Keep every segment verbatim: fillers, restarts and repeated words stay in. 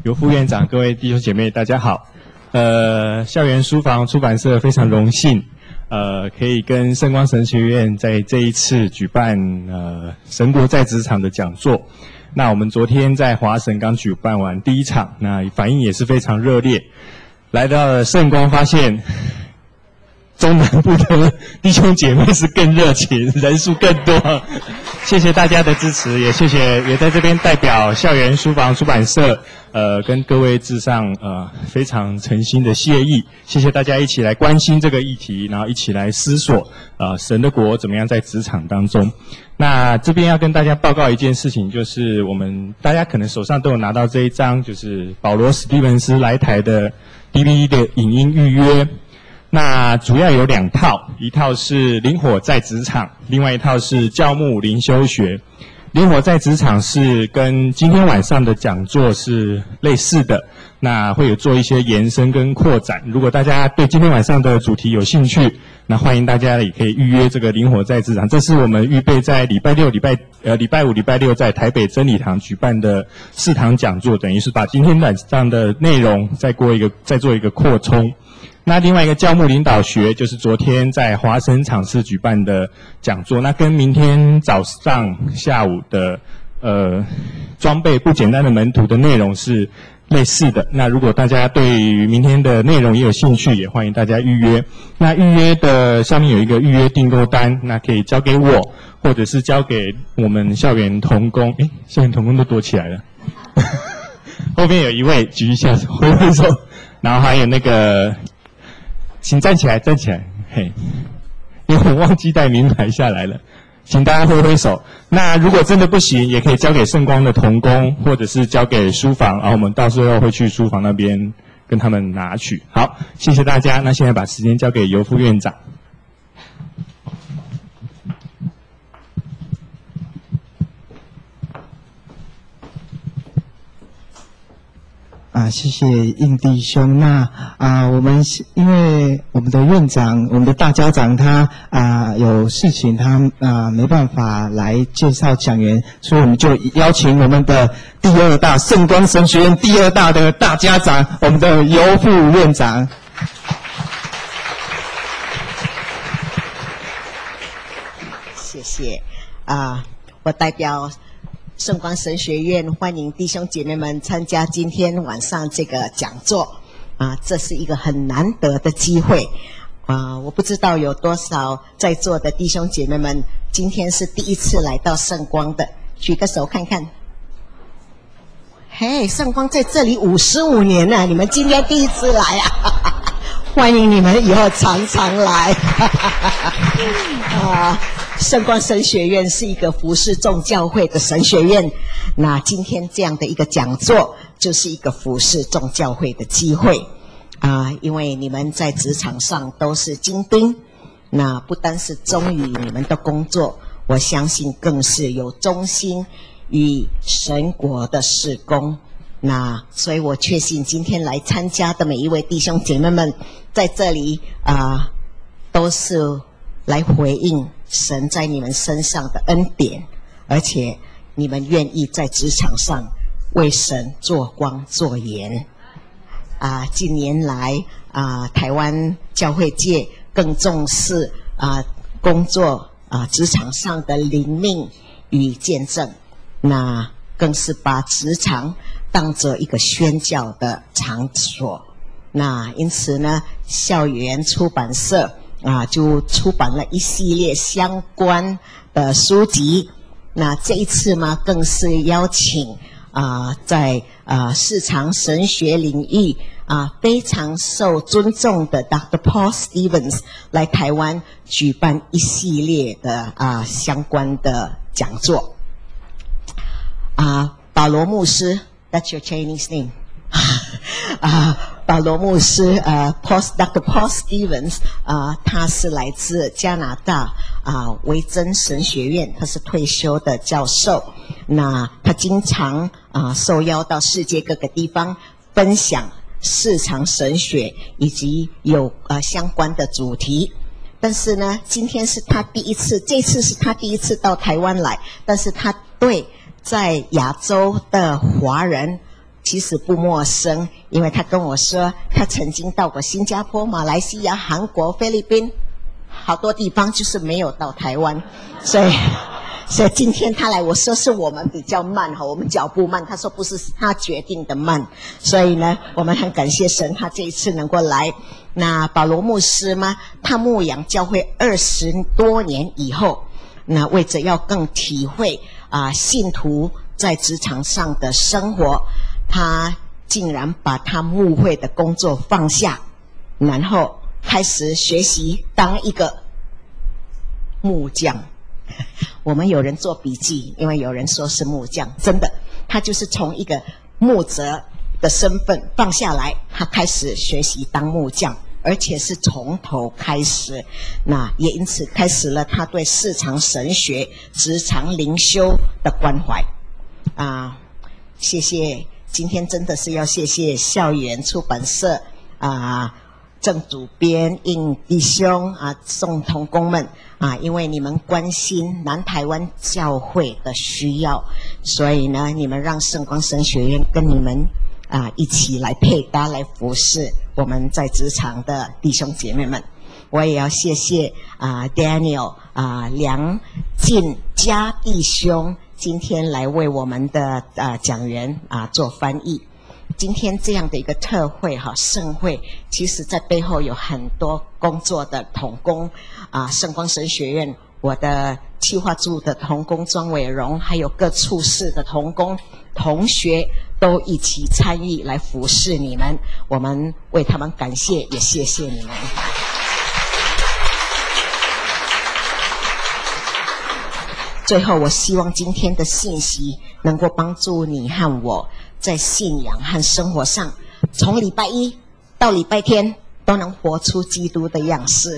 尤副院长、各位弟兄姐妹，大家好。呃，校园书房出版社非常荣幸，呃，可以跟圣光神学院在这一次举办呃神国在职场的讲座。那我们昨天在华神刚举办完第一场，那反应也是非常热烈。来到了圣光，发现中南部的弟兄姐妹是更热情，人数更多。谢谢大家的支持，也谢谢也在这边代表校园书房出版社，呃，跟各位致上呃非常诚心的谢意。谢谢大家一起来关心这个议题，然后一起来思索呃神的国怎么样在职场当中。那这边要跟大家报告一件事情，就是我们大家可能手上都有拿到这一张，就是保罗·史蒂文斯来台的 D V D 的影音预约。那主要有两套，一套是灵火在职场，另外一套是教牧灵修学。灵火在职场是跟今天晚上的讲座是类似的，那会有做一些延伸跟扩展。如果大家对今天晚上的主题有兴趣，那欢迎大家也可以预约这个灵火在职场。这是我们预备在礼拜六、礼拜呃礼拜五、礼拜六在台北真理堂举办的四堂讲座，等于是把今天晚上的内容再过一个再做一个扩充。那另外一个教牧领导学，就是昨天在华神场次举办的讲座，那跟明天早上、下午的呃装备不简单的门徒的内容是类似的。那如果大家对于明天的内容也有兴趣，也欢迎大家预约。那预约的上面有一个预约订购单，那可以交给我，或者是交给我们校园同工。诶，校园同工都躲起来了。后面有一位举一下挥挥手，然后还有那个。请站起来，站起来，嘿，因为我忘记带名牌下来了，请大家挥挥手。那如果真的不行，也可以交给圣光的同工，或者是交给书房，然后我们到时候会去书房那边跟他们拿取。好，谢谢大家。那现在把时间交给尤副院长。 啊，谢谢应弟兄。那啊，我们因为我们的院长、我们的大家长他啊有事情，他啊没办法来介绍讲员，所以我们就邀请我们的第二大圣光神学院第二大的大家长，我们的尤副院长。 谢谢啊，我代表圣光神学院欢迎弟兄姐妹们参加今天晚上这个讲座啊，这是一个很难得的机会啊！我不知道有多少在座的弟兄姐妹们今天是第一次来到圣光的，举个手看看。嘿，圣光在这里五十五年了，你们今天第一次来啊！欢迎你们以后常常来啊！圣光神学院是一个服侍众教会的神学院，那今天这样的一个讲座就是一个服侍众教会的机会啊、呃！因为你们在职场上都是精兵，那不单是忠于你们的工作，我相信更是有忠心与神国的事工。那所以我确信今天来参加的每一位弟兄姐妹们在这里啊、呃，都是来回应神在你们身上的恩典，而且你们愿意在职场上为神做光做盐啊！近年来啊，台湾教会界更重视啊工作啊职场上的灵命与见证，那更是把职场当作一个宣教的场所。那因此呢，校园出版社啊，就出版了一系列相关的书籍。那这一次呢，更是邀请啊，在啊市场神学领域啊非常受尊重的 Doctor Paul Stevens 来台湾举办一系列的啊相关的讲座。啊，保罗牧师 ，That's your Chinese name 啊。保罗牧师，呃 ，Paul Doctor Paul Stevens， 啊、呃，他是来自加拿大啊、呃、维珍神学院，他是退休的教授。那他经常啊、呃、受邀到世界各个地方分享市场神学以及有呃相关的主题。但是呢，今天是他第一次，这次是他第一次到台湾来，但是他对在亚洲的华人其实不陌生，因为他跟我说，他曾经到过新加坡、马来西亚、韩国、菲律宾，好多地方，就是没有到台湾，所以。所以今天他来，我说是我们比较慢哈，我们脚步慢。他说不是，是他决定的慢。所以呢，我们很感谢神，他这一次能够来。那保罗牧师嘛，他牧养教会二十多年以后，那为着要更体会啊、呃、信徒在职场上的生活，他竟然把他牧会的工作放下，然后开始学习当一个木匠。我们有人做笔记，因为有人说是木匠，真的，他就是从一个牧者的身份放下来，他开始学习当木匠，而且是从头开始。那也因此开始了他对市场神学、职场灵修的关怀。啊，谢谢，今天真的是要谢谢校园出版社啊。郑主编、应弟兄啊、宋同工们啊，因为你们关心南台湾教会的需要，所以呢，你们让圣光神学院跟你们啊一起来配搭、来服侍我们在职场的弟兄姐妹们。我也要谢谢啊 Daniel 啊梁进嘉弟兄今天来为我们的啊讲员啊做翻译。今天这样的一个特会哈盛会，其实在背后有很多工作的同工啊，圣光神学院我的企划组的同工庄伟荣，还有各处室的同工同学都一起参与来服侍你们，我们为他们感谢，也谢谢你们。最后，我希望今天的信息能够帮助你和我在信仰和生活上，从礼拜一到礼拜天都能活出基督的样式。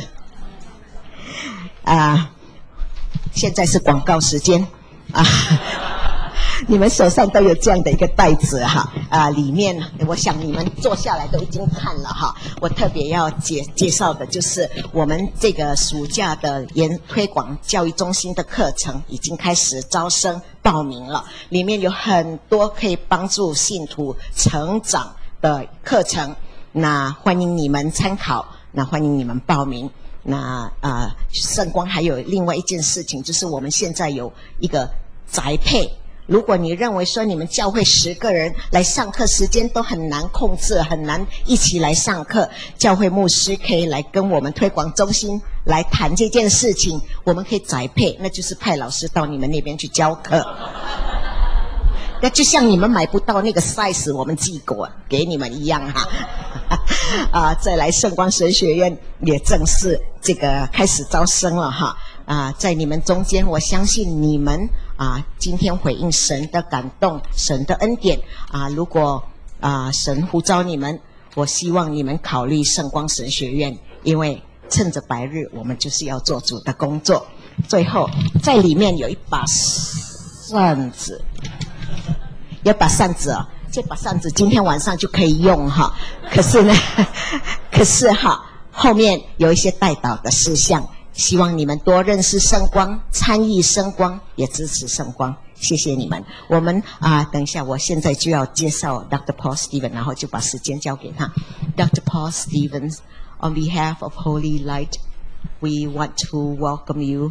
啊，现在是广告时间啊。你们手上都有这样的一个袋子哈，啊，里面我想你们坐下来都已经看了哈。我特别要介介绍的就是我们这个暑假的研推广教育中心的课程已经开始招生报名了，里面有很多可以帮助信徒成长的课程，那欢迎你们参考，那欢迎你们报名。那啊，圣光还有另外一件事情，就是我们现在有一个宅配。如果你认为说你们教会十个人来上课时间都很难控制，很难一起来上课，教会牧师可以来跟我们推广中心来谈这件事情，我们可以宅配，那就是派老师到你们那边去教课。那就像你们买不到那个 size 我们寄过给你们一样哈。啊，再来圣光神学院也正式这个开始招生了哈。啊，在你们中间，我相信你们啊，今天回应神的感动，神的恩典啊，如果啊神呼召你们，我希望你们考虑圣光神学院，因为趁着白日，我们就是要做主的工作。最后，在里面有一把扇子，有把扇子哦，这把扇子今天晚上就可以用哈。可是呢，可是哈，后面有一些代祷的事项。希望你们多认识圣光，参与圣光，也支持圣光。谢谢你们。我们啊，等一下，我现在就要介绍 Doctor Paul Stevens， 然后就把时间交给他。Doctor Paul Stevens, on behalf of Holy Light, we want to welcome you,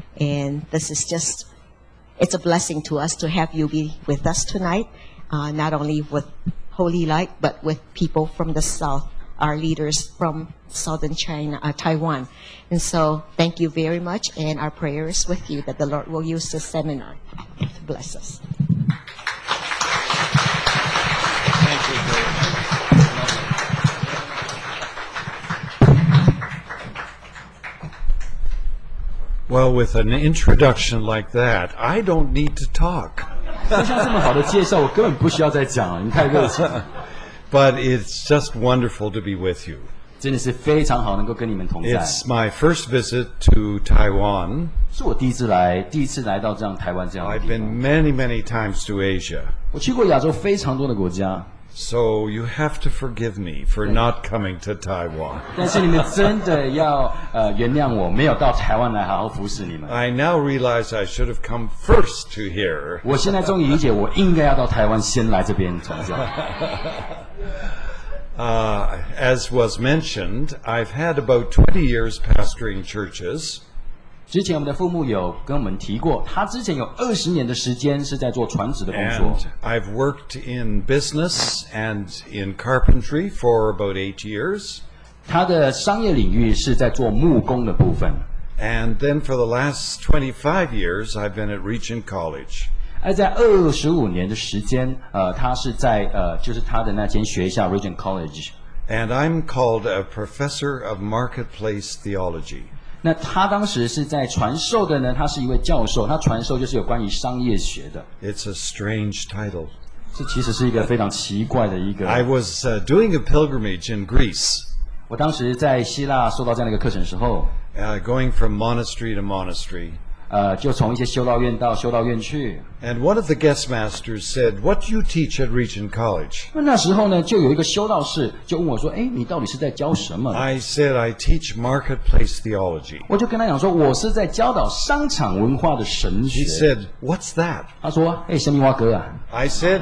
and this is just, it's a blessing to us to have you be with us tonight, uh, not only with Holy Light, but with people from the South. Our leaders from southern China, uh, Taiwan. And so thank you very much, and our prayers with you that the Lord will use this seminar to bless us. Thank you very much. Well, with an introduction like that, I don't need to talk. 像这么好的介绍，我根本不需要再讲了，你太热情。 But it's just wonderful to be with you. 真的是非常好，能够跟你们同在。 It's my first visit to Taiwan. 是我第一次来，第一次来到这样台湾这样的 I've 地 been 方。 many, many times to Asia. 我去过亚洲非常多的国家。 So you have to forgive me for not coming to Taiwan. 但是你们真的要呃原谅我，没有到台湾来好好服侍你们。 I now realize I should have come first to here. 我现在终于理解，我应该要到台湾先来这边传教。 Uh, as was mentioned, I've had about twenty years pastoring churches. 之前我们的父母有跟我们提过，他之前有二十年的时间是在做传职的工作。 And I've worked in business and in carpentry for about eight years. 他的商业领域是在做木工的部分。 And then for the last twenty-five years, I've been at Regent College. 而在二十五年的时间，呃，他是在呃，就是他的那间学校 Regent College。 And I'm called a professor of marketplace theology. 那他当时是在传授的呢，他是一位教授，他传授就是有关于商业学的。 It's a strange title. 这其实是一个非常奇怪的一个。 I was uh, doing a pilgrimage in Greece, 我当时在希腊受到这样的一个课程的时候， uh, going from monastery to monastery. 呃，就从一些修道院到修道院去。 And one of the guest masters said, "What do you teach at Regent College?" 那那时候呢，就有一个修道士就问我说：“哎，你到底是在教什么？” I said, "I teach marketplace theology." 我就跟他讲说：“我是在教导商场文化的神 He 学。” said, "What's that?" 他说：“哎，神明华哥啊， I said,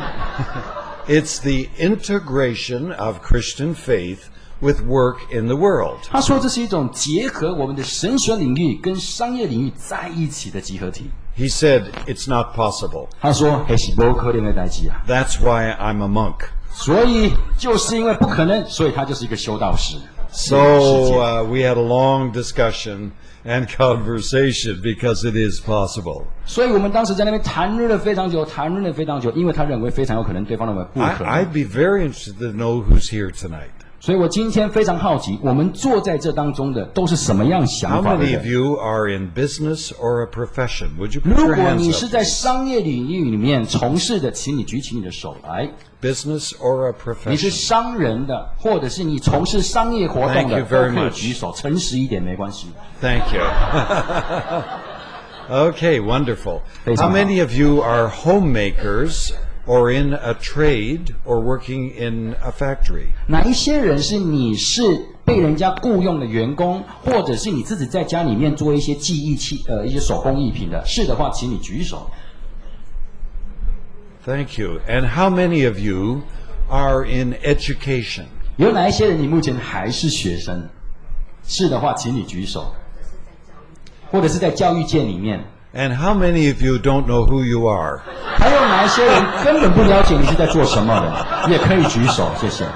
"It's the integration of Christian faith with work in the world." 他说这是一种结合我们的神学领域跟商业领域在一起的集合体。” He said, "It's not possible." 他说：“哎，是不可能的代志啊。” That's why I'm a monk. 所以就是因为不可能，所以他就是一个修道士。 So uh, we had a long discussion and conversation because it is possible. 所以我们当时在那边谈论了非常久，谈论了非常久，因为他认为非常有可能，对方认为不 I, 可能。 I'd be very interested to know who's here tonight. 所以我今天非常好奇，我们坐在这当中的都是什么样 How 想法的 many of 人？ you are in business or a profession? Would you put 如 your 果 hands 你是 up? 在商业领域里面从事的，请你举起你的手来。 Business or a 你是 profession? 商人的，或者是你从事商业活动 Thank 的， you 都 very 可以 much. 举手，诚实一点没关系。 Thank you. Okay, wonderful. Please, How Mama. many of you are homemakers or in a trade or working in a factory? 哪一些人是你是被人家雇佣的员工，或者是你自己在家里面做一些技艺器呃一些手工艺品的？是的话，请你举手。 Thank you. And how many of you are in education? 有哪一些人你目前还是学生？是的话，请你举手。或者是在教育界里面， And how many of you don't know who you are? 还有哪一些人根本不了解你是在做什么的？也可以举手，谢谢。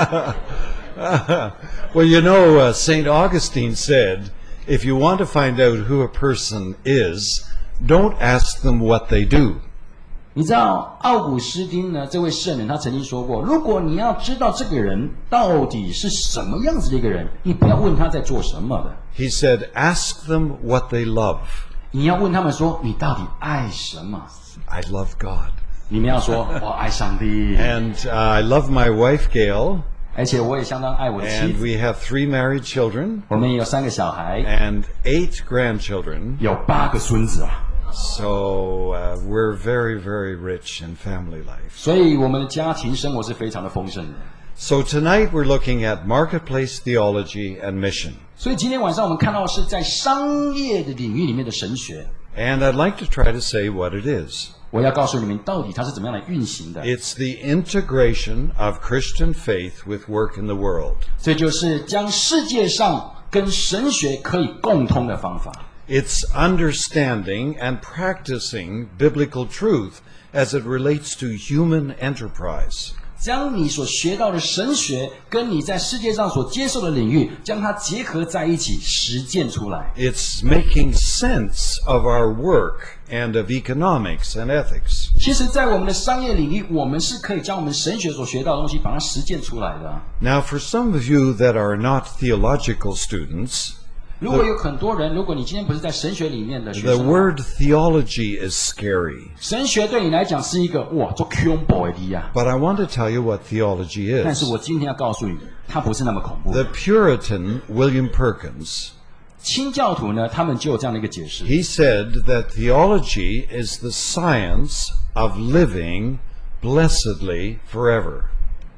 Well, you know, uh, Saint Augustine said, if you want to find out who a person is, don't ask them what they do. 你知道奥古斯丁呢？这位圣人他曾经说过，如果你要知道这个人到底是什么样子的一个人，你不要问他在做什么的， He said, ask them what they love. 你要问他们说你到底爱什么？ I love God. 你们要说我爱上帝， And uh, I love my wife, Gail. 而且我也相当爱我的妻 And 子。 we have three married children 我们也有三个小孩， and eight grandchildren. 有八个孙子啊， So uh, we're very, very rich in family life. 所以我们的家庭生活是非常的丰盛的。 So tonight we're looking at marketplace theology and mission. 所以今天晚上我们看到的是在商业的领域里面的神学。 And I'd like to try to say what it is. 我要告诉你们到底它是怎么样来运行的。 It's the integration of Christian faith with work in the world. 这就是将世界上跟神学可以共通的方法。 It's understanding and practicing biblical truth as it relates to human enterprise. 将你所学到的神学跟你在世界上所接受的领域，将它结合在一起，实践出来。 It's making sense of our work and of economics and ethics. 其实，在我们的商业领域，我们是可以将我们神学所学到的东西，把它实践出来的。 Now, for some of you that are not theological students, 如果有很多人，如果你今天不是在神学里面的学 the 生， word theology is scary. 神学对你来讲是一个哇，做恐怖的呀。 But I want to tell you what theology 但是 is. 我今天要告诉你，它不是那么恐怖。 The Puritan William Perkins, 清教徒呢，他们就有这样的一个解释。 he said that theology is the science of living blessedly forever.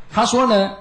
他说呢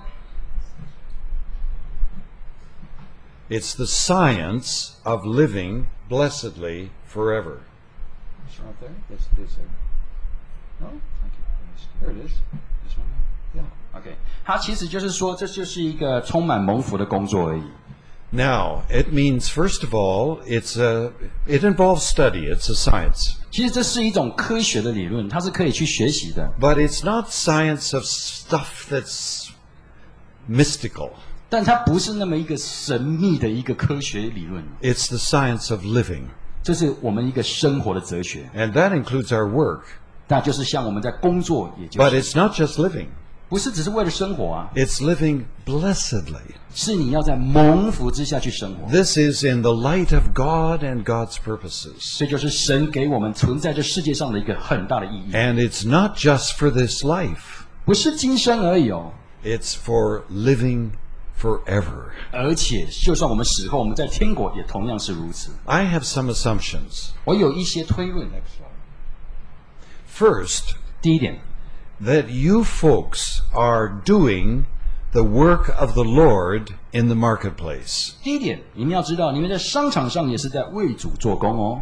It's the science of living blessedly forever. It's right there. There's, there's a, no? Thank you. There it is. This one? Yeah. Okay. 他其实就是说，这就是一个充满蒙福的工作而已。 Now, it means, first of all, it's a, it involves study. It's a science. 其实这是一种科学的理论，它是可以去学习的。 But it's not science of stuff that's mystical. 但它不是那么一个神秘的一个科学理论， It's the science of living. 这是我们一个生活的哲学。 And that includes our work. 那就是像我们在工作，也就 But 是 it's not just living. 不是只是为了生活啊， It's living blessedly. 是你要在蒙福之下去生活。 This is in the light of God and God's purposes. 这就是神给我们存在这世界上的一个很大的意义， And it's not just for this life. 不是今生而已哦， It's for living forever. 而且就算我们死后，我们在天国也同样是如此。 I have some assumptions. 我有一些推论。 First, 第一点， that you folks are doing the work of the Lord in the marketplace. 第一点，你们要知道，你们在商场上也是在为主做工哦。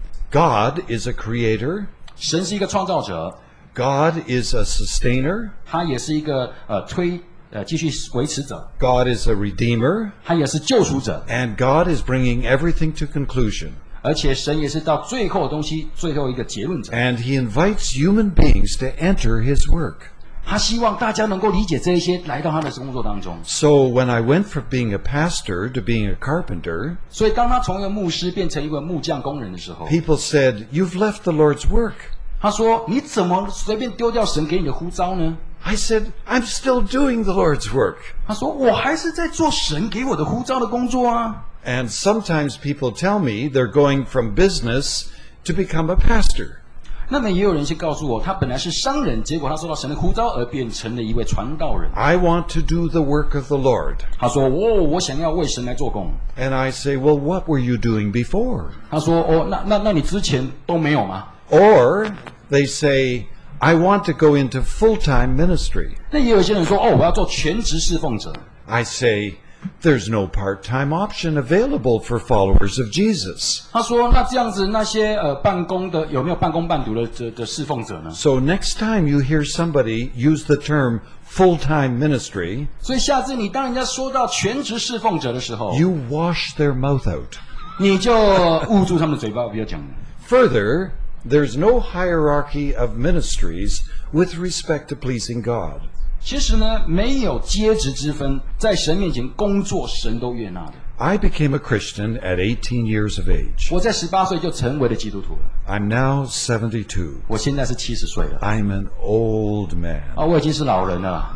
God is a creator. 神是一个创造者， God is a sustainer. 他也是一个呃推呃继续维持者， God is a redeemer. 他也是救赎者， And God is bringing everything to conclusion. 而且神也是到最后的东西最后一个结论者。 And He invites human beings to enter His work. 他希望大家能够理解这一些，来到他的工作当中。 So when I went from being a pastor to being a carpenter, 所以当他从一个牧师变成一个木匠工人的时候， people said, "You've left the Lord's work." 他说：“你怎么随便丢掉神给你的呼召呢 I said, "I'm still doing the Lord's work." ？” 他说：“我还是在做神给我的呼召的工作啊。” And sometimes people tell me they're going from business to become a pastor. 那么也有人去告诉我，他本来是商人，结果他受到神的呼召而变成了一位传道人。 I want to do the work of the Lord. 他说：“哦，我想要为神来做工。 And I say, "Well, what were you doing before?" ” 他说：“哦，那那那你之前都没有吗 Or they say, "I want to go into full-time ministry." ？” 那也有一些人说：“哦，我要做全职侍奉者。” I say, "There's no part-time option available for followers of Jesus." 他说：“那这样子，那些呃办公的有没有半工半读的的的侍奉者呢？” So next time you hear somebody use the term full-time ministry, 所以下次你当人家说到全职侍奉者的时候， you wash their mouth out. 你就捂住他们的嘴巴，不要讲了。 Further, there's no hierarchy of ministries with respect to pleasing God. 其实呢，没有阶职之分，在神面前工作，神都悦纳的。 I became a Christian at eighteen years of age. 我在十八岁就成为了基督徒了， I'm now seventy-two. 我现在是七十岁了， I'm an old man. 啊，我已经是老人了。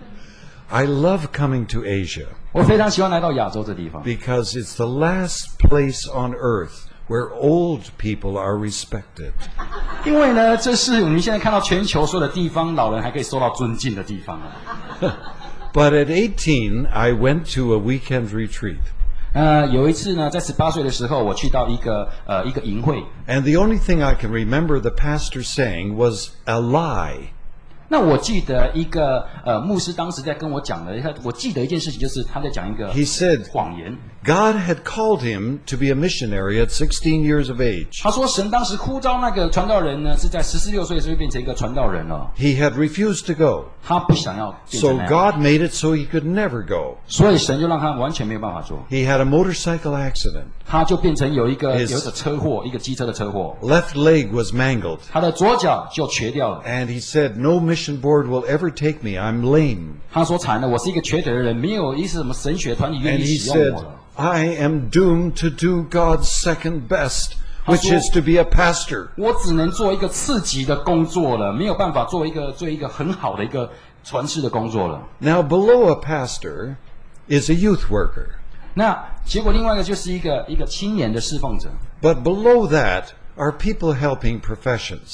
I love coming to Asia 我非常喜欢来到亚洲这地方， because it's the last place on earth where old people are respected. 因为呢，这是我们现在看到全球所有的地方，老人还可以受到尊敬的地方啊。 But at eighteen, I went to a weekend retreat. 呃，有一次呢，在十八岁的时候，我去到一个呃一个营会， And the only thing I can remember the pastor saying was a lie. 那我记得一个呃牧师当时在跟我讲的，他我记得一件事情，就是他在讲一个 He said 谎言。 God had called him to be a missionary at sixteen years of age. 他说神当时呼召那个传道人呢，是在十四六岁的时候变成一个传道人了， He had refused to go. 他不想要变 So 成那样， God made it so he could never go. 所以神就让他完全没有办法做， He had a motorcycle accident. 他就变成有一个 His- 有一个车祸，一个机车的车祸， Left leg was mangled. 他的左脚就瘸掉了。 And he said, "No mission board will ever take me. I'm lame." 他说惨了，我是一个瘸腿的人，没有一次什么神学团体愿 And 意 he 使用 said, 我了。 "I am doomed to do God's second best, which Pastor- is to be a pastor." 我只能做一个次级的工作了，没有办法做一个做一个很好的一个传世的工作了。 Now, below a pastor is a youth worker. 那结果另外一个就是一个一个青年的侍奉者， But below that are people helping professions.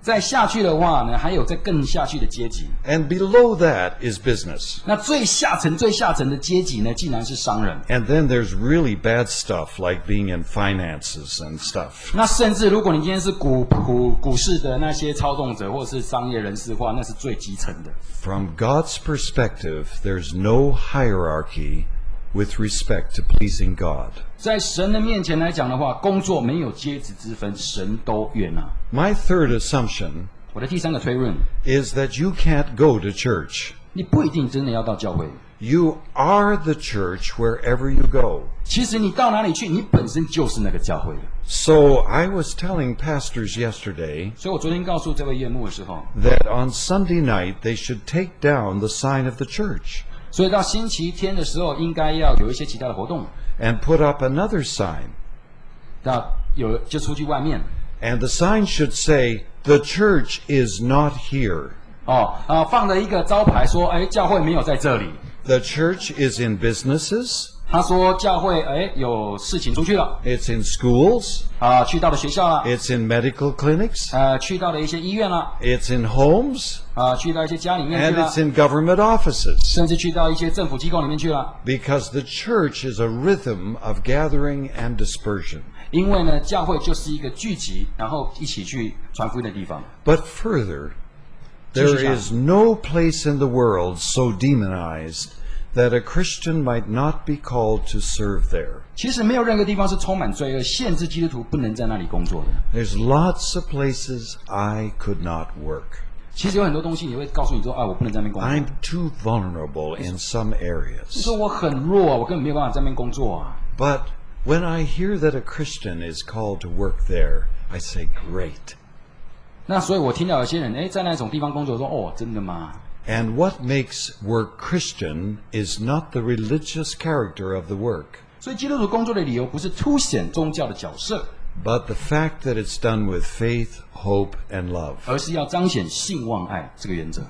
再下去的话呢，还有再更下去的阶级。 And below that is business. 那最下层、最下层的阶级呢，竟然是商人。 And then there's really bad stuff like being in finances and stuff. 那甚至如果你今天是股股股市的那些操纵者，或者是商业人士的话，那是最基层的。 From God's perspective, there's no hierarchy with respect to pleasing God. 在神的面前来讲的话，工作没有阶级之分，神都悦纳。 My third assumption 我的第三个推论， is that you can't go to church. 你不一定真的要到教会。 You are the church wherever you go. 其实你到哪里去，你本身就是那个教会的。 So I was telling pastors yesterday 所以我昨天告诉这位岳牧的时候， that on Sunday night they should take down the sign of the church 所以到星期天的时候，应该要有一些其他的活动， and put up another sign. 那有就出去外面。 And the sign should say, "The church is not here. 哦啊，放了一个招牌说，哎，教会没有在这里。 The church is in businesses, 他说教会哎有事情出去了， it's in schools, 啊，去到了学校了， it's in medical clinics, 呃，去到了一些医院了， it's in homes, 啊，去到一些家里面 and 去了 it's，in government offices." 甚至去到一些政府机构里面去了。 Because the church is a rhythm of gathering and dispersion. 因为呢，教会就是一个聚集，然后一起去传福音的地方。 But further, there is no place in the world so demonized that a Christian might not be called to serve there. 其实没有任何地方是充满罪恶，限制基督徒不能在那里工作的。 There's lots of places I could not work. 其实有很多东西你会告诉你说，啊，我不能在那边工作。 I'm too vulnerable in some 你 areas. 说我很弱啊，我根本没有办法在那边工作啊。 But when I hear that a Christian is called to work there, I say, great. 那所以我听到有些人哎在那种地方工作说，哦，真的吗？ And what makes work Christian is not the religious character of the work, 所以基督徒工作的理由不是凸显宗教的角色， but the fact that it's done with faith, hope, and love. 而是要彰显信望爱这个原则。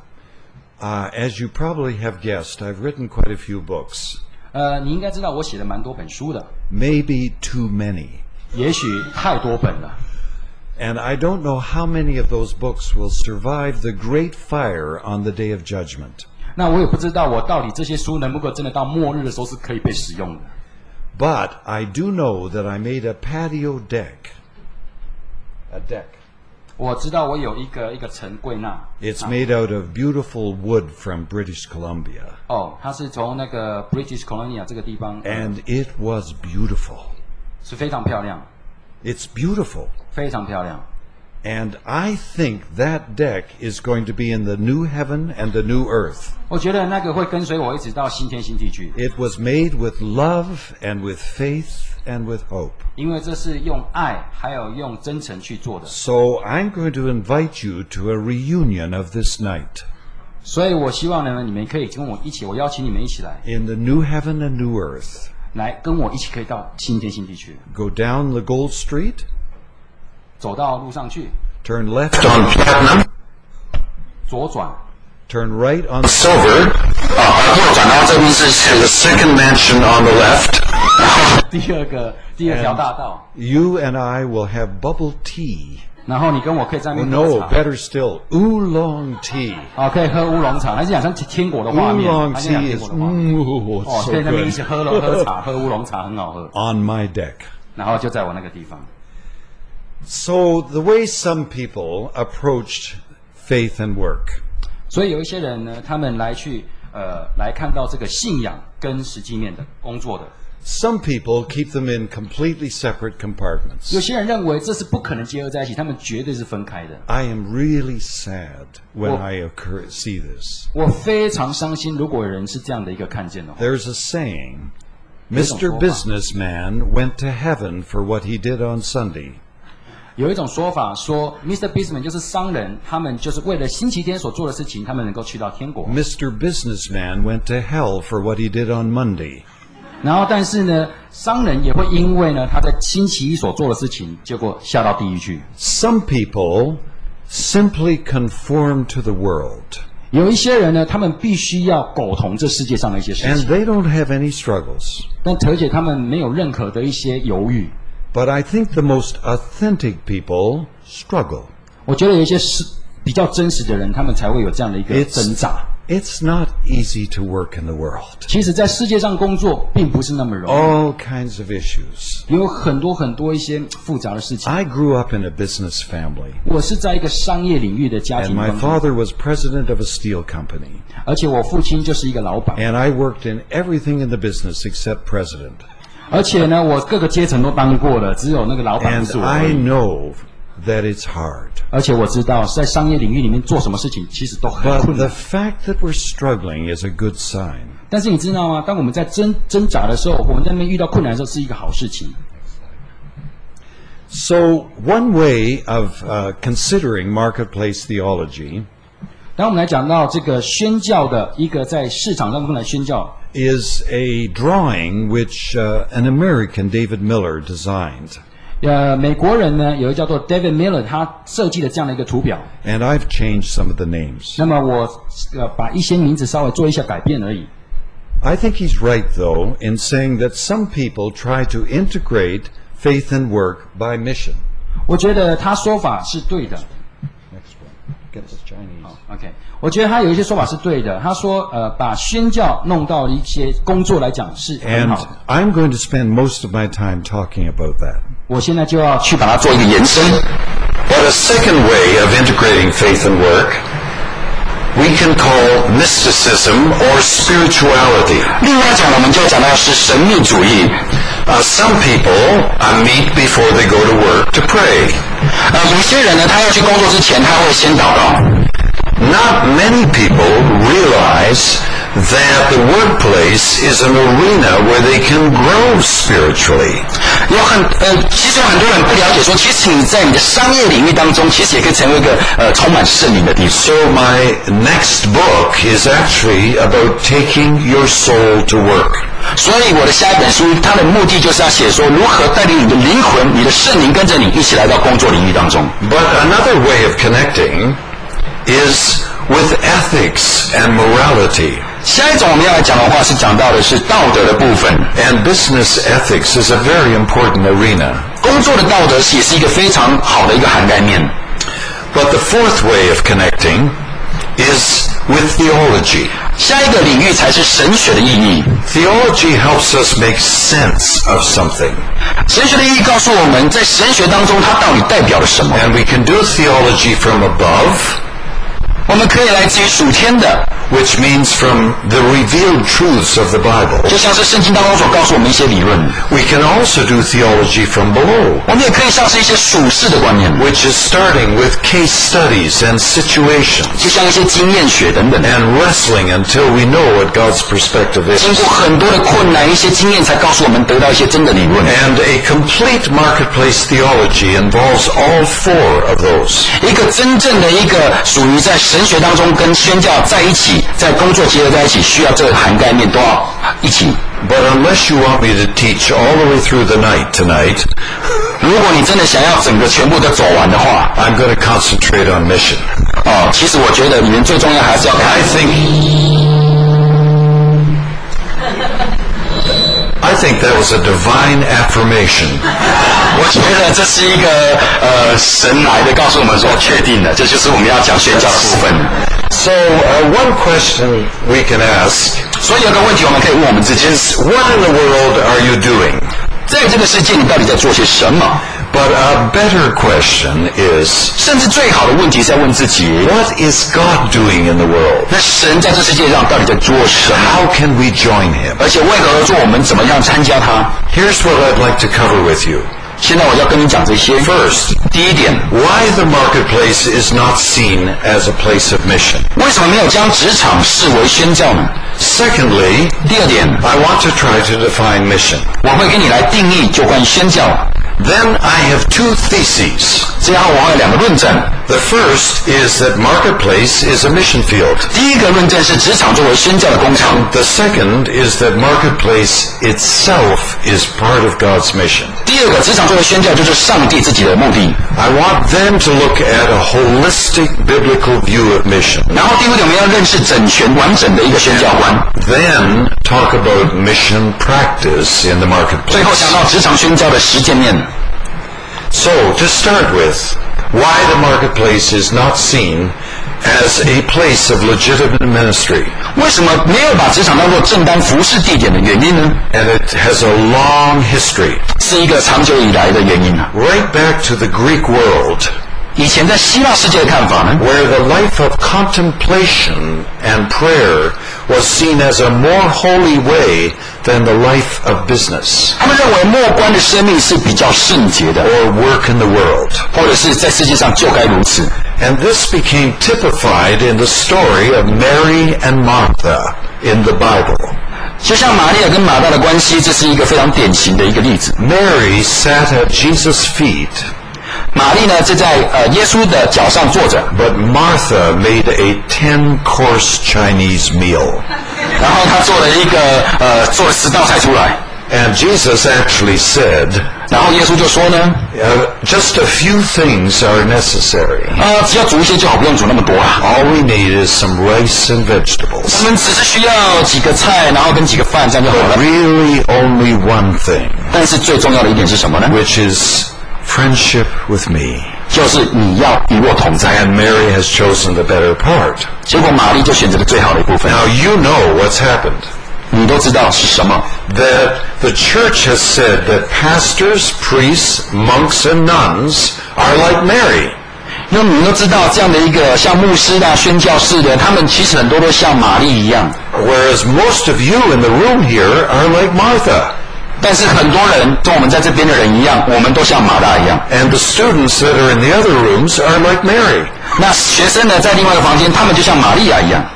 Uh, as you probably have guessed, I've written quite a few books, 呃，你应该知道我写了蛮多本书的， maybe too many. 也许太多本了。 And I don't know how many of those books will survive the great fire on the day of judgment. 那我也不知道我到底这些书能不能真的到末日的时候是可以被使用的。 But I do know that I made a patio deck. A deck. 我知道我有一个一个陈柜纳， It's 啊 made out of beautiful wood from British Columbia. 哦，它是从那个 British Columbia 这个地方，呃 And it was beautiful. 是非常漂亮， It's beautiful. 非常漂亮。 And I think that deck is going to be in the new heaven and the new earth. 我觉得那个会跟随我一直到新天新地去， It was made with love and with faith and with hope. 因为这是用爱还有用真诚去做的。 So I'm going to invite you to a reunion of this night 所以我希望呢，你们可以跟我一起，我邀请你们一起来， in the new heaven and new earth. 来跟我一起可以到新天新地去， Go down the Gold Street, 走到路上去， turn left on Platinum, 左转， turn right on Silver, 啊，右转到这边是 and the second mansion on the left. 第二个第二条大道， You and I will have bubble tea. 然后你跟我可以在那 Oh 边喝 no, 茶。 better still, oolong tea. 哦，可以喝乌龙茶，还是讲像天国的画面？ Oolong 还是讲 tea 天 is 国的画面？ mm, 哦， so 可以在那边一起 good. 喝了喝茶，喝乌龙茶很好喝。 On my deck. 然后就在我那个地方。 So the way some people approached faith and work, 所以有一些人呢，他们来去呃来看到这个信仰跟实际面的工作的， some people keep them in completely separate 有 compartments. 些人认为这是不可能结合在一起，他们绝对是分开的。 I am really sad when Well- I occur, see this. 我非常伤心，如果有人是这样的一个看见的话。 There's a saying, Mister Businessman went to heaven for what he did on Sunday. 有一种说法说 ，Mister Businessman 就是商人，他们就是为了星期天所做的事情，他们能够去到天国。 Mister Businessman went to hell for what he did on Monday. 然后，但是呢，商人也会因为呢他在星期一所做的事情，结果下到地狱去。 Some people simply conform to the world, 有一些人呢，他们必须要苟同这世界上的一些事 and 情， they don't have any struggles. 但而且他们没有任何的一些犹豫。 But I think the most authentic people struggle. 我觉得有一些是比较真实的人，他们才会有这样的一个挣扎。 It's not easy to work in the world. 其实，在世界上工作并不是那么容易， All kinds of issues. 有很多很多一些复杂的事情。 I grew up in a business family, 我是在一个商业领域的家 and 庭 my 当中， father was president of a steel company. 而且我父亲就是一个老板， And I worked in everything in the business except president. 而且呢，我各个阶层都当过了，只有那个老板不 And 是我而 I 已。 know that it's hard. 而且我知道，在商业领域里面做什么事情其实都很 But 困 the 难。 fact that we're struggling is a good sign. 但是你知道吗？当我们在挣挣扎的时候，我们在那边遇到困难的时候，是一个好事情。 So one way of uh, considering marketplace theology 当我们来讲到这个宣教的一个在市场当中来宣教， is a drawing which uh, an American, David Miller, designed. 呃，美国人呢有一个叫做 David Miller，他设计了这样的一个图表。 And I've changed some of the names. 那么我呃把一些名字稍微做一下改变而已。 I think he's right, though, in saying that some people try to integrate faith and work by mission. 我觉得他说法是对的。 Next one. Get this Chinese. OK， 我觉得他有一些说法是对的。他说，呃，把宣教弄到一些工作来讲是很 And 好的。 I'm going to spend most of my time talking about that. 我现在就要去把它做一个延伸。 But a second way of integrating faith and work we can call mysticism or spirituality. 另外一种我们就讲到是神秘主义。 Uh, some people uh, meet before they go to work to pray. 呃，有些人呢，他要去工作之前，他会先祷告。 Not many people realize that the workplace is an arena where they can grow spiritually. 有很呃，其实有很多人不了解说，其实你在你的商业领域当中，其实也可以成为一个呃充满圣灵的地方。 So my next book is actually about taking your soul to work. 所以我的下一本书，它的目的就是要写说，如何带领你的灵魂、你的圣灵跟着你一起来到工作领域当中。 But another way of connecting is with ethics and morality. 下一种我们要来讲的话，是讲到的是道德的部分。 And business ethics is a very important arena. 工作的道德也是一个非常好的一个涵盖面。 But the fourth way of connecting is with theology. 下一个领域才是神学的意义。 Theology helps us make sense of something. 神学的意义告诉我们在神学当中，它到底代表了什么？ And we can do theology from above, 我们可以来自于属天的， which means from the revealed truths of the Bible. 就像是圣经当中所告诉我们一些理论。 We can also do theology from below, 我们也可以像是一些属世的观念， which is starting with case studies and situations 就像一些经验学等等， and wrestling until we know what God's perspective 经 is. 过很多的困难，一些经验才告诉我们得到一些真的理论。 And a complete marketplace theology involves all four of those. 一个真正的一个属于在神学当中跟宣教在一起，在工作结合在一起，需要这个涵盖面都要一起。 But unless you want me to teach all the way through the night tonight, 如果你真的想要整个全部都走完的话， I'm going to concentrate on mission. 哦，其实我觉得你们最重要还是要看 I think I think that was a divine affirmation. 我觉得这是一个呃神来的告诉我们说，确定的，这就是我们要讲宣教的部分。 So uh, one question we can ask 所以有个问题我们可以问我们自己： is, what in the world are you doing? 在这个世界，你到底在做些什么？ But a better question is, 甚至最好的问题是要问自己： what is God doing in the world? 那神在这世界上到底在做什么？ How can we join him? 而且为何而做？我们怎么样参加它？ Here's what I'd like to cover with you. 现在我要跟你讲这些。 First, 第一点， why the marketplace is not seen as a place of mission. 为什么没有将职场视为宣教呢？ Secondly, 第二点， I want to try to define mission. 我会跟你来定义就关于宣教。 Then I have two theses. 最后我还有两个论证。 The first is that marketplace is a mission field. 第一个论证是职场作为宣教的工厂。 The second is that marketplace itself is part of God's mission. 第二个职场作为宣教就是上帝自己的目的。 I want them to look at a holistic biblical view of mission. 然后第五点我们要认识整全完整的一个宣教观。 Then talk about mission practice in the 最后 marketplace. 讲到职场宣教的实践面。 So, to start with, why the marketplace is not seen as a place of legitimate ministry. 为什么没有把职场当作正当服事地点的原因呢？ And it has a long history. 是一个长久以来的原因啊。 Right back to the Greek world, 以前在希腊世界的看法呢， where the life of contemplation and prayer was seen as a more holy way than the life of business 他们认为末观的生命是比较圣洁的， or work in the world. 或者是在世界上就该如此。 And this became typified in the story of Mary and Martha in the Bible. 就像玛利亚跟马大的关系，这是一个非常典型的一个例子。 Mary sat at Jesus' feet, 玛丽呢，就在呃耶稣的脚上坐着， but Martha made a ten-course Chinese meal. 然后她做了一个呃做了十道菜出来， And Jesus actually said, 然后耶稣就说呢， uh, just a few things are necessary. 呃只要煮一些就好，不用煮那么多啊。 All we need is some rice and 我 vegetables. 们只是需要几个菜，然后跟几个饭，这样就好 But 了。 really only one thing, 但是最重要的一点是什么呢？ which is friendship with me. 就是你要与我同在。 And Mary has chosen the better part. 结果玛丽就选择了最好的一部分。 Now you know what's happened. 你都知道是什么？ That the church has said that pastors, priests, monks, and nuns are like Mary. 因为你们都知道，这样的一个像牧师啊、宣教士的，他们其实很多都像玛丽一样。 Whereas most of you in the room here are like Martha. 但是很多人跟我们在这边的人一样，我们都像马大一样。 And the students that are in the other rooms are like Mary. 那学生呢，在另外一个房间，他们就像玛利亚一样。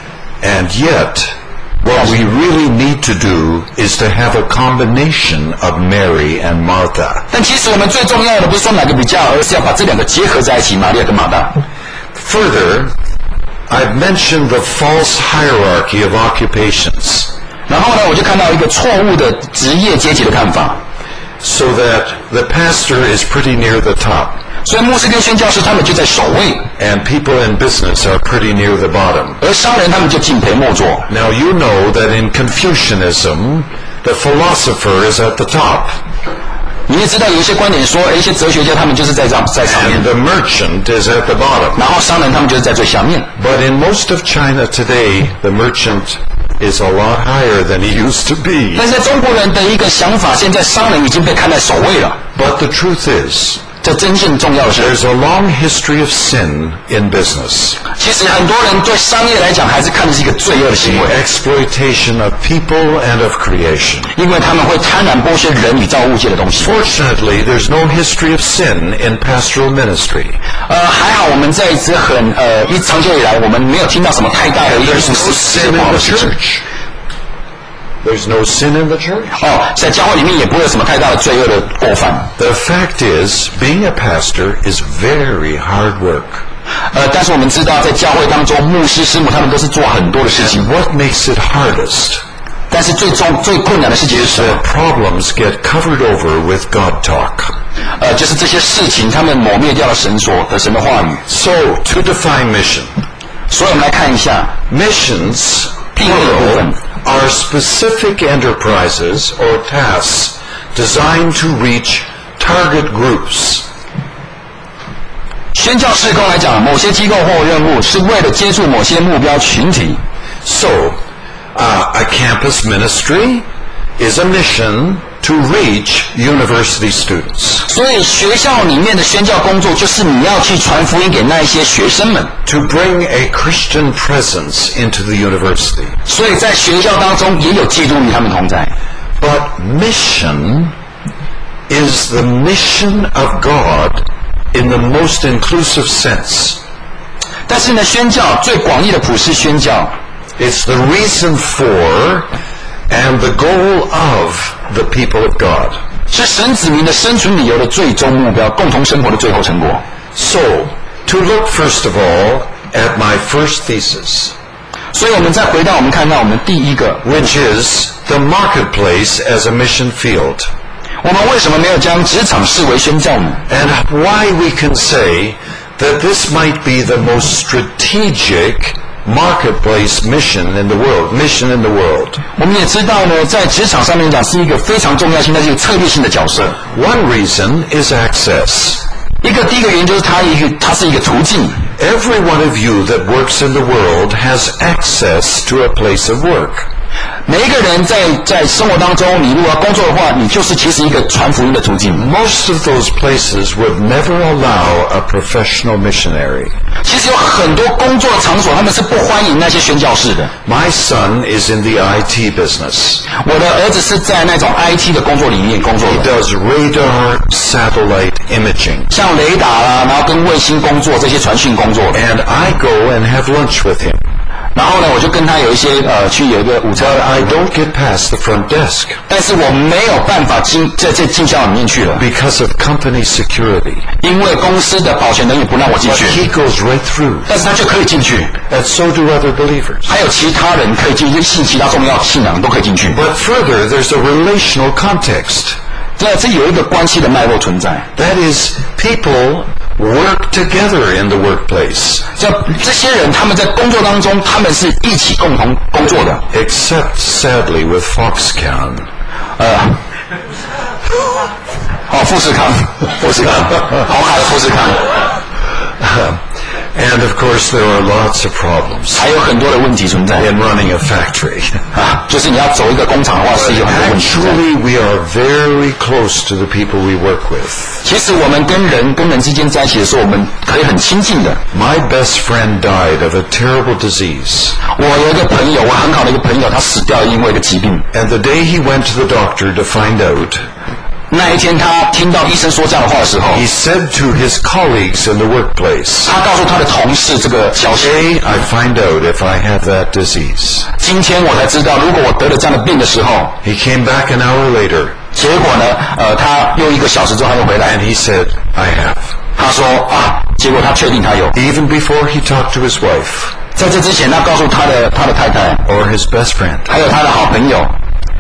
And yet, what we really need to do is to have a combination of Mary and Martha. 但其实我们最重要的不是说哪个比较，而是要把这两个结合在一起，玛利亚跟马大。 Further, I've mentioned the false hierarchy of occupations. 然后呢，我就看到一个错误的职业阶级的看法， So that the pastor is pretty near the top, 所以牧师跟宣教师他们就在首位， and people in business are pretty near the bottom. 而商人他们就敬陪末座。 Now you know that in Confucianism, the philosopher is at the top, 你也知道有一些观点说，一些哲学家他们就是在上在上面 and，the merchant is at the bottom. 然后商人他们就是在最下面。 But in most of China today, the merchant is a lot higher than he used to be. 但是在中国人的一个想法，现在商人已经被看在首位了。 But the truth is, 这真正重要的是， there's a long history of sin in business. 其实很多人对商业来讲，还是看的是一个罪恶的行为， Exploitation of people and of creation. 因为他们会贪婪剥削人与造物界的东西。 Fortunately, there's no history of sin in pastoral ministry. 呃，还好我们在这很呃一长久以来，我们没有听到什么太大的一个 There's no 世 sin 界 in 不好 the 的事情。 church. There's no sin in the church. 哦，在教会里面也不会有什么太大的罪恶的过犯。 The fact is, being a pastor is very hard work. 呃，但是我们知道，在教会当中，牧师师母他们都是做很多的事情 And，what makes it hardest 但是最重最困难的事情是 is 什么 that？ problems get covered over with God talk. 呃，就是这些事情，他们抹灭掉了神所的神的话语。 So, to define mission, 所以我们来看一下 missions, 定位的部分。 are specific enterprises or tasks designed to reach target groups. 宣教事工来讲，某些机构或任务是为了接触某些目标群体。 So, uh, a campus ministry is a mission to reach university students, 所以学校里面的宣教工作，就是你要去传福音给那一些学生们。 to bring a Christian presence into the university. 所以在学校当中也有基督与他们同在。 But mission is the mission of God in the most inclusive sense. 但是呢，宣教最广义的普世宣教， It's the reason for and the goal of the people of God. 是神子民的生存理由的最终目标，共同生活的最后成果。 So, to look first of all at my first thesis, 所以我们再回到我们看到我们第一个， which is the marketplace as a mission field, 我们为什么没有将职场视为宣教呢？ and why we can say that this might be the most strategic marketplace mission in the world, mission in the world. 我们也知道呢，在职场上面讲是一个非常重要性，但是有策略性的角色。 One reason is access. 一个个第一个原因就是它一个它是一个途径。 Every one of you that works in the world has access to a place of work. 每一个人在在生活当中，你如果要工作的话，你就是其实一个传福音的途径。 Most of those places would never allow a professional missionary. 其实有很多工作场所，他们是不欢迎那些宣教士的。 My son is in the I T business. 我的儿子是在那种 I T 的工作里面工作 He 的， does radar satellite imaging. 像雷达啦，然后跟卫星工作这些传讯工作的。 And I go and have lunch with him. 然后呢，我就跟他有一些呃去有一个午餐， But I don't get past the front desk 但是我没有办法进在这进校里面去了， because of company security. 因为公司的保全人员不让我进 But 去， he goes right through. 但是他就可以进去， And so do other believers. 还有其他人可以进去，信其他重要信仰都可以进去。 But further, there's a relational context. 这这有一个关系的脉络存在， That is, people work together in the workplace. 这这些人他们在工作当中，他们是一起共同工作的。 Except, sadly, with Foxconn. 呃，哦，富士康，富士康，红海的富士康， And of course, there are lots of problems 还有很多的问题存在 in running a factory. 啊，就是你要走一个工厂的话，是有很多问题存在。 Actually, we are very close to the people we work with. 其实我们跟人跟人之间在一起的时候，我们可以很亲近的。 My best friend died of a terrible disease. 我有一个朋友，我很好的一个朋友，他死掉因为一个疾病。 And the day he went to the doctor to find out, 那一天他听到医生说这样的话的时候， he said to his colleagues in the workplace, 他告诉他的同事这个消息。 Today I find out if I have that disease. 今天我才知道，如果我得了这样的病的时候， He came back an hour later 结果呢，呃，他又一个小时之后他又回来， and he said, I have. 他说啊，结果他确定他有。 Even before he talked to his wife 在这之前，他告诉他的他的太太， or his best friend. 还有他的好朋友，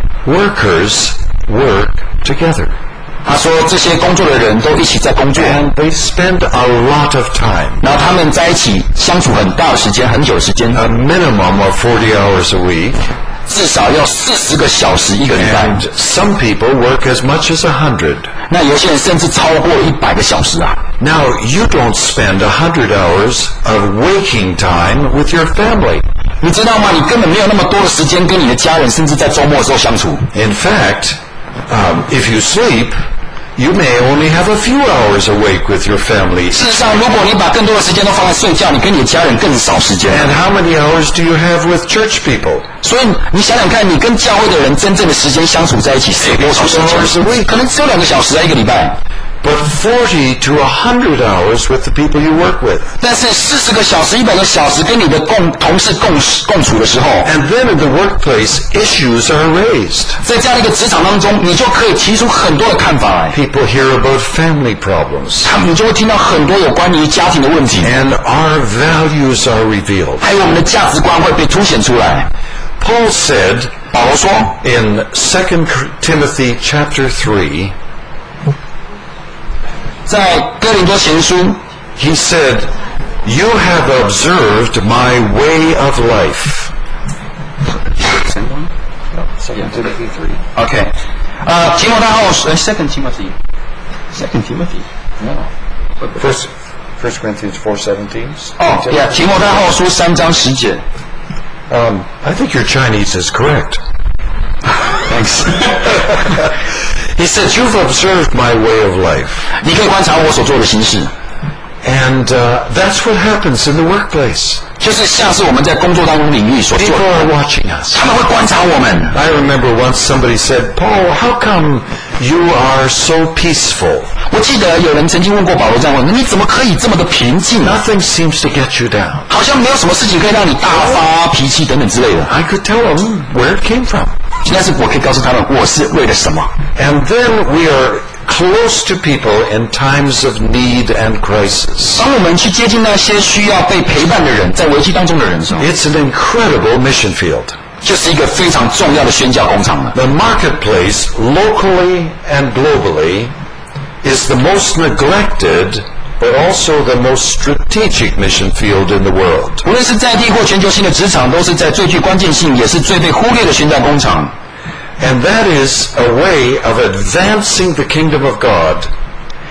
Workers work together. 他说这些工作的人都一起在工作， And they spend a lot of time, 然后他们在一起相处很大的时间，很久的时间， a minimum of forty hours a week. 至少要四十个小时一个礼拜。 And some people work as much as a hundred. 那有些人甚至超过一百个小时啊！ Now, you don't spend a hundred hours of waking time with your family. 你知道吗？你根本没有那么多的时间跟你的家人，甚至在周末的时候相处。 In fact, um, if you sleep, you may only have a few hours awake with your family. 事实上，如果你把更多的时间都放在睡觉，你跟你的家人更少时间。 And how many hours do you have with church people? 所以你想想看，你跟教会的人真正的时间相处在一起是有多少时间？可能只有两个小时啊，一个礼拜。 But forty to a hundred hours with the people you work with. 但是四十个小时、一百个小时跟你的共同事共共处的时候， And then in the workplace, issues are raised. 在这样的一个职场当中，你就可以提出很多的看法来。 People hear about family problems. 他们就会听到很多有关于家庭的问题， And our values are revealed. 还有我们的价值观会被凸显出来。 Paul said 保罗说， in Second Timothy chapter three, 在哥林多前书， he said, You have observed my way of life. OK， 呃，提摩太后书 ，Second Timothy，Second Timothy，no， First, First Corinthians four seventeen. 哦，呀，提摩太后书三章十节。 Um, I think your Chinese is correct. Thanks. He said, You've observed my way of life. 你可以观察我所做的行事， And uh, that's what happens in the workplace. 就是像是我们在工作当中领域所做 People 的， are watching us. 他们会观察我们。 I remember once somebody said, Paul, how come you are so peaceful? 我记得有人曾经问过保罗这样问：你怎么可以这么的平静？ Nothing seems to get you down. 好像没有什么事情可以让你大发脾气等等之类的。 I could tell him where it came from. 但是我可以告诉他们，我是为了什么。 And then we are close to people in times of need and crisis. 当我们去接近那些需要被陪伴的人，在危机当中的人的时候， It's an incredible mission field. 就是一个非常重要的宣教工厂了。 The marketplace, locally and globally, is the most neglected, but also the most strategic mission field in the world. 无论是在地或全球性的职场，都是在最具关键性，也是最被忽略的宣教工厂。 And that is a way of advancing the kingdom of God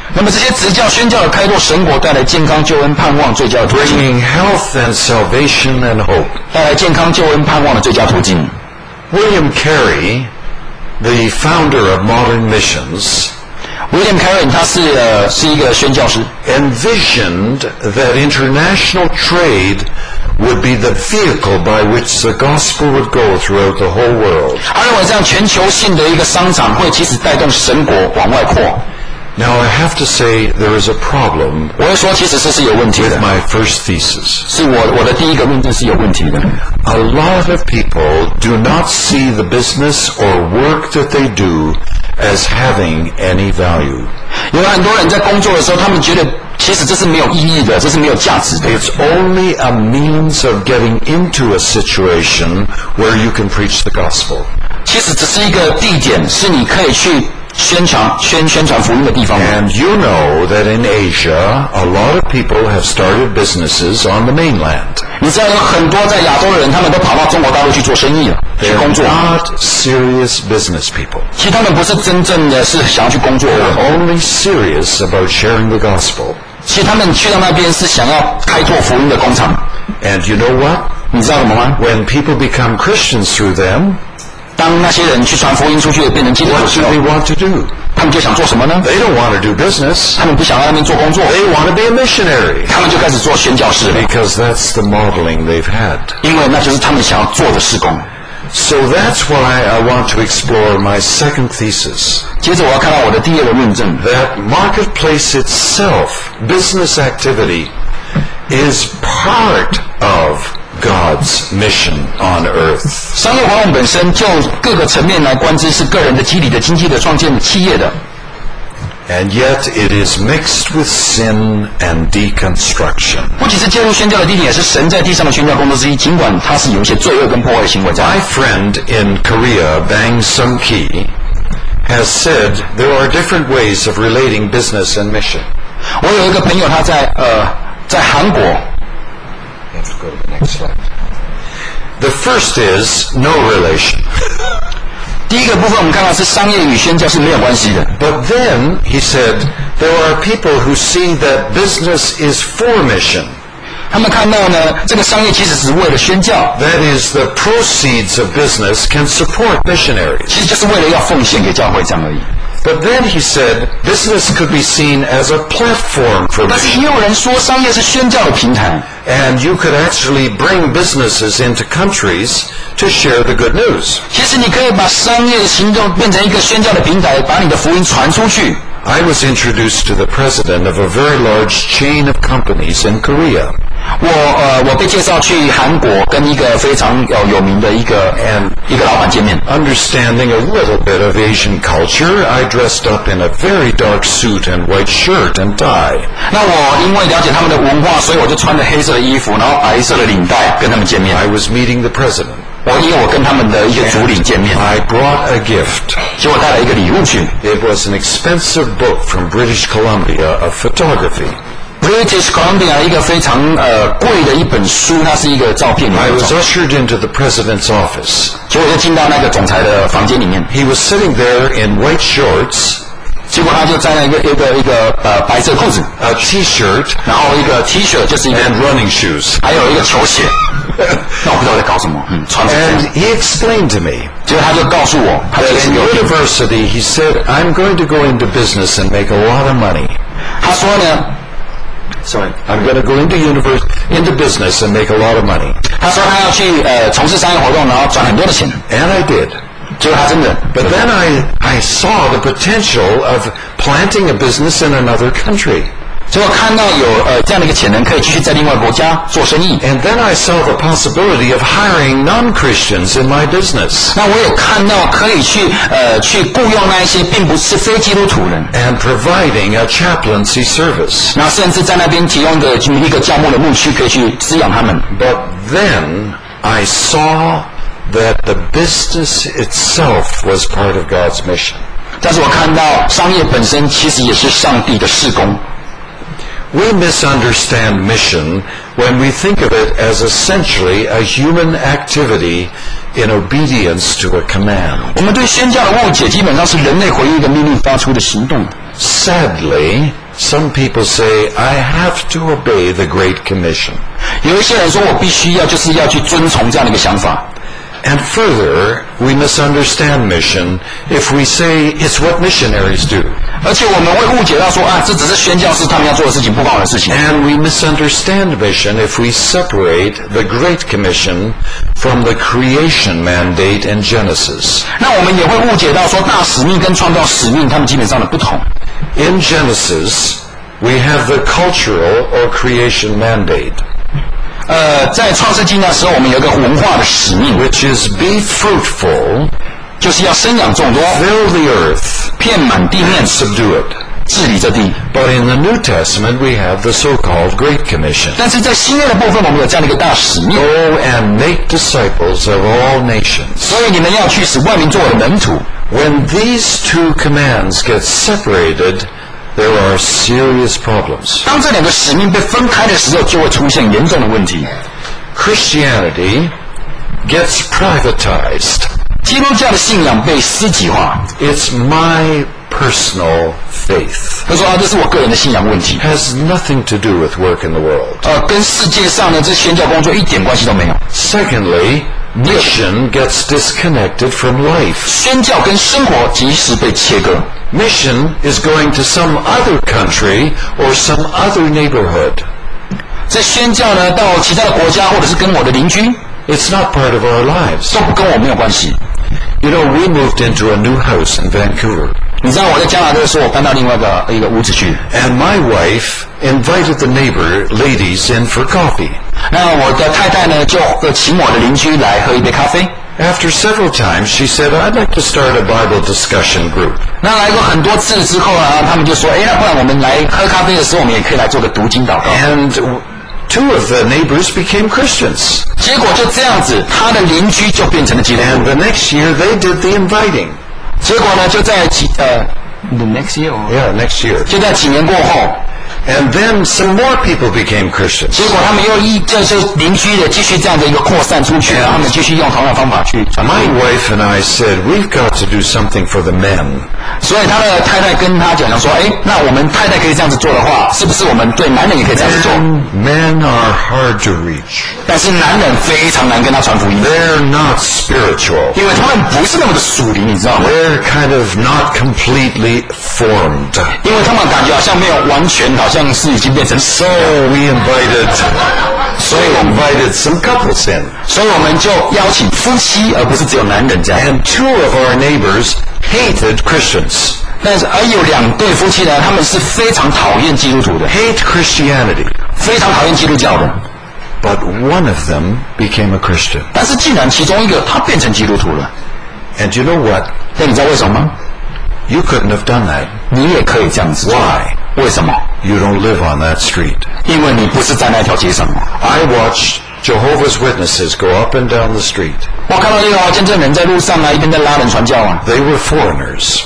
那么这些执教宣教的开拓神国，带来健康、救恩、盼望最佳的途径。 bringing health and salvation and hope. 带来健康、救恩、盼望的最佳途径。 William Carey, the founder of modern missions, William Carey 他是呃是一个宣教师， envisioned that international trade would be the vehicle by which the gospel would go throughout the whole world. 他认为这样全球性的一个商场会其实带动神国往外扩。 Now I have to say there is a problem 我会说，其实这是有问题 with 的， my first thesis. 是我我的第一个论证是有问题的。 A lot of people do not see the business or work that they do as having any value. 有很多人在工作的时候，他们觉得其实这是没有意义的，这是没有价值的。 It's only a means of getting into a situation where you can preach the gospel. 其实只是一个地点，是你可以去宣传宣宣传福音的地方。 And you know that in Asia, a lot of people have started businesses on the mainland. 你知道有很多在亚洲的人，他们都跑到中国大陆去做生意了，去 They're 工作。 not serious business people. 其实他们不是真正的是想要去工作的， They're only serious about sharing the gospel. 其实他们去到那边是想要开拓福音的工厂。 And you know what? 你知道什么吗？ When people become Christians through them, 当那些人去传福音出去，变成基督徒的 what 时 do 候 they，want to do? 他们就想做什么呢？ They don't want to do business. 他们不想在那边做工作， They want to be a missionary 他们就开始做宣教士了， because that's the modeling they've had. 因为那就是他们想要做的事工。 So that's why I want to explore my second thesis, 接着我要看到我的第二个论证， that marketplace itself, business activity, is part of God's mission on earth. 商业活动本身就各个层面来观之，是个人的、集体的、经济的、创建的、企业的。 And yet it is mixed with sin and deconstruction. 不仅是介入宣教的地点，也是神在地上的宣教工作之一。尽管它是有一些罪恶跟破坏的行为在。 My friend in Korea, Bang Sung-ki, has said there are different ways of relating business and mission. 我有一个朋友，他在呃在韩国。 You have to go to the next slide. The first is no relation. 第一个部分我们看到是商业与宣教是没有关系的。 But then, he said, there are people who see that business is for mission. 他们看到呢，这个商业其实只是为了宣教， That is, the proceeds of business can support missionaries. 其实就是为了要奉献给教会这样而已。 But then he said, business could be seen as a platform for 但是 mission. 也有人说，商业是宣教的平台， And you could actually bring businesses into countries to share the good news. 其实你可以把商业的行动变成一个宣教的平台，把你的福音传出去。 I was introduced to the president of a very large chain of companies in Korea. 我呃，我被介绍去韩国，跟一个非常有有名的一个 And 一个老板见面。 understanding a little bit of Asian culture, I dressed up in a very dark suit and white shirt and tie. 那我因为了解他们的文化，所以我就穿着黑色的衣服，然后白色的领带跟他们见面。 I was meeting the president. 我因为我跟他们的一些主领见面， I brought a gift. 结果带了一个礼物去。 It was an expensive book from British Columbia of photography. British Columbia 一个非常呃贵的一本书，它是一个照片的 I 那 was 种。 ushered into the president's office. 结果就进到那个总裁的房间里面， He was sitting there in white shorts, 结果他就摘了一个一个一个呃白色裤子， a t-shirt, 然后一个 T 恤就是一个， and running shoes. 还有一个球鞋。那我不知道在搞什么，嗯，穿着这 And 样。 he explained to me 结果他就告诉我，他 that 其实 in 有点， university, he said, I'm going to go into business and make a lot of money. 他说呢， Sorry, I'm going to go into univers- into business and make a lot of money. 他说他要去呃从事商业活动，然后赚很多的钱。 And I did. 结果他真的， But then I, I saw the potential of planting a business in another country. 结果看到有呃这样的一个潜能，可以继续在另外国家做生意。 And then I saw the possibility of hiring non-Christians in my business 那我有看到可以去呃去雇佣那一些并不是非基督徒人， and providing a chaplaincy service. 那甚至在那边提供一个一个教牧的牧区，可以去滋养他们。 But then I saw that the business itself was part of God's mission. 但是我看到商业本身其实也是上帝的事工。 We misunderstand mission when we think of it as essentially a human activity in obedience to a command. 我们对宣教的误解，基本上是人类回应一个命令发出的行动。 Sadly, some people say, I have to obey the Great Commission. 有一些人说我必须要就是要去遵从这样的一个想法。 And further, we misunderstand mission if we say it's what missionaries do. 而且我们会误解到说啊，这只是宣教士他们要做的事情，不关我的事情。 And we misunderstand mission if we separate the Great Commission from the creation mandate in Genesis. 那我们也会误解到说大使命跟创造使命他们基本上的不同。 In Genesis, we have the cultural or creation mandate. 呃，在创世纪那时候，我们有一个文化的使命 which is be fruitful, 就是要生养众多 fill the earth, 遍满地面 and subdue it. 治理这地。 But in the New Testament, we have the so-called Great Commission. 但是在新约的部分，我们有这样的一个大使命， Go and make disciples of all nations. 所以你们要去使万民做我的门徒。 When these two commands get separated, there are serious problems. 当这两个使命被分开的时候，就会出现严重的问题。 Christianity gets privatized. 基督教的信仰被私己化。 It's my personal faith. 他说啊，这是我个人的信仰问题， Has nothing to do with work in the world. 呃，跟世界上的这宣教工作一点关系都没有。 Secondly, mission gets disconnected from life. 宣教跟生活即时被切割。 Mission is going to some other country or some other neighborhood. 这宣教呢，到其他的国家或者是跟我的邻居， It's not part of our lives. 都不跟我没有关系。 You know, we moved into a new house in Vancouver. 你知道我在加拿大的时候，我搬到另外一个一个屋子去。 And my wife invited the neighbor ladies in for coffee. 那我的太太呢，就呃请我的邻居来喝一杯咖啡。 After several times, she said, I'd like to start a Bible discussion group. 那来过很多次之后啊，他们就说，哎，那不然我们来喝咖啡的时候，我们也可以来做个读经祷告。 And two of the neighbors became Christians. 结果就这样子，他的邻居就变成了基督 And 徒。 the next year, they did the inviting. 结果呢，就在几呃，the next year， Yeah, next year. 就在几年过后， And then some more people became Christians. 结果他们又一就是邻居的继续这样的一个扩散出去，然后他们继续用同样的方法去传播。 My wife and I said, we've got to do something for the men. 所以他的太太跟他讲说，哎，那我们太太可以这样子做的话，是不是我们对男人也可以这样子做？ Men are hard to reach. 但是男人非常难跟他传福音， They're not spiritual. 因为他们不是那么的属灵，你知道吗？ They're kind of not completely formed. 因为他们感觉好像没有完全，好像是已经变成 So we invited, so we invited some couples in. 所以我们就邀请夫妻，而不是只有男人这样。 And two of our neighbors hated Christians. 但是而有两对夫妻呢，他们是非常讨厌基督徒的， Hate Christianity. 非常讨厌基督教的。 But one of them became a Christian. 但是既然其中一个他变成基督徒了， And you know what? 那你知道为什么吗？ You couldn't have done that. 你也可以这样子做。 Why? 为什么？ You don't live on that street. 因为你不是在那条街上。 I watched Jehovah's Witnesses go up and down the street. 我看到那个见证人在路上啊，一边在拉人传教啊。 They were foreigners.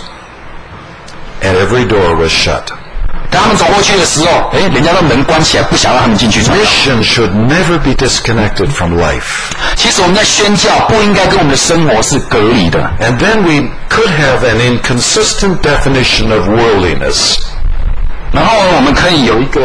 And every door was shut. 当他们走过去的时候，哎，人家的门关起来，不想让他们进去传教。 Mission should never be disconnected from life. 其实我们在宣教不应该跟我们的生活是隔离的。 And then we could have an inconsistent definition of worldliness. 然后我们可以有一个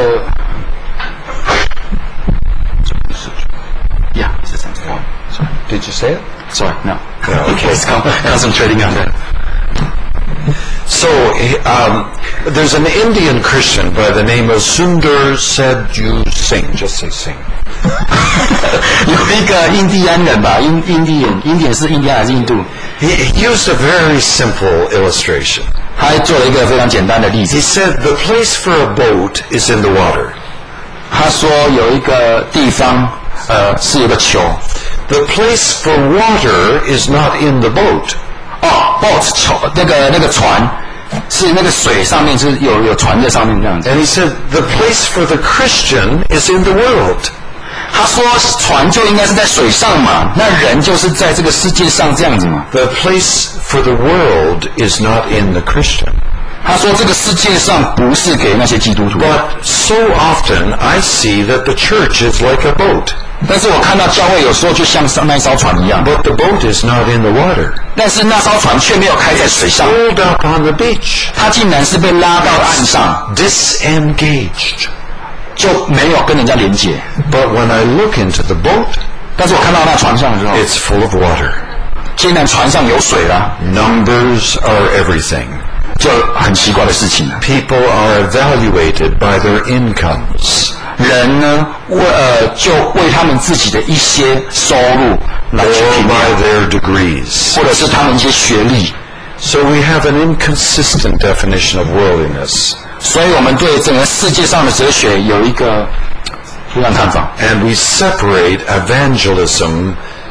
，Yeah, it's the same one. Sorry, Did you say it? sorry, no. Yeah, okay. It's con- concentrating on that. So, um, there's an Indian Christian by the name of Sundar Sadhu Singh. Just say Singh. 有一个印第安人吧，印印第安，印第安是印第安还是印度？ He, he used a very simple illustration. 他还做了一个非常简单的例 He 子。 said the place for a boat is in the water. 他说有一个地方，呃，是有个球。 The place for water is not in the boat. 哦 ，boat 球那个那个船是那个水上面是有有船在上面这样子。 And he said the place for the Christian is in the world. 他说船就应该是在水上嘛，那人就是在这个世界上这样子嘛。 The place for the world is not in the Christian. 他说这个世界上不是给那些基督徒， But so often I see that the church is like a boat. 但是我看到教会有时候就像那艘船一样， but the boat is not in the water. 但是那艘船却没有开在水上， Pulled up on the beach. 它竟然是被拉到岸上， Disengaged. 就没有跟人家连接。 But when I look into the boat, 但是我看到那船上的时候， it's full of water. 竟然船上有水了， Numbers are everything. 就很奇怪的事情了。 People are evaluated by their incomes. 人呢，为呃，就为他们自己的一些收入来去 or 评 by 量， their degrees. 或者是他们一些学历。 So we have an inconsistent definition of worldliness. 所以我们对整个世界上的哲学有一个不一样看法。 And we separate evangelism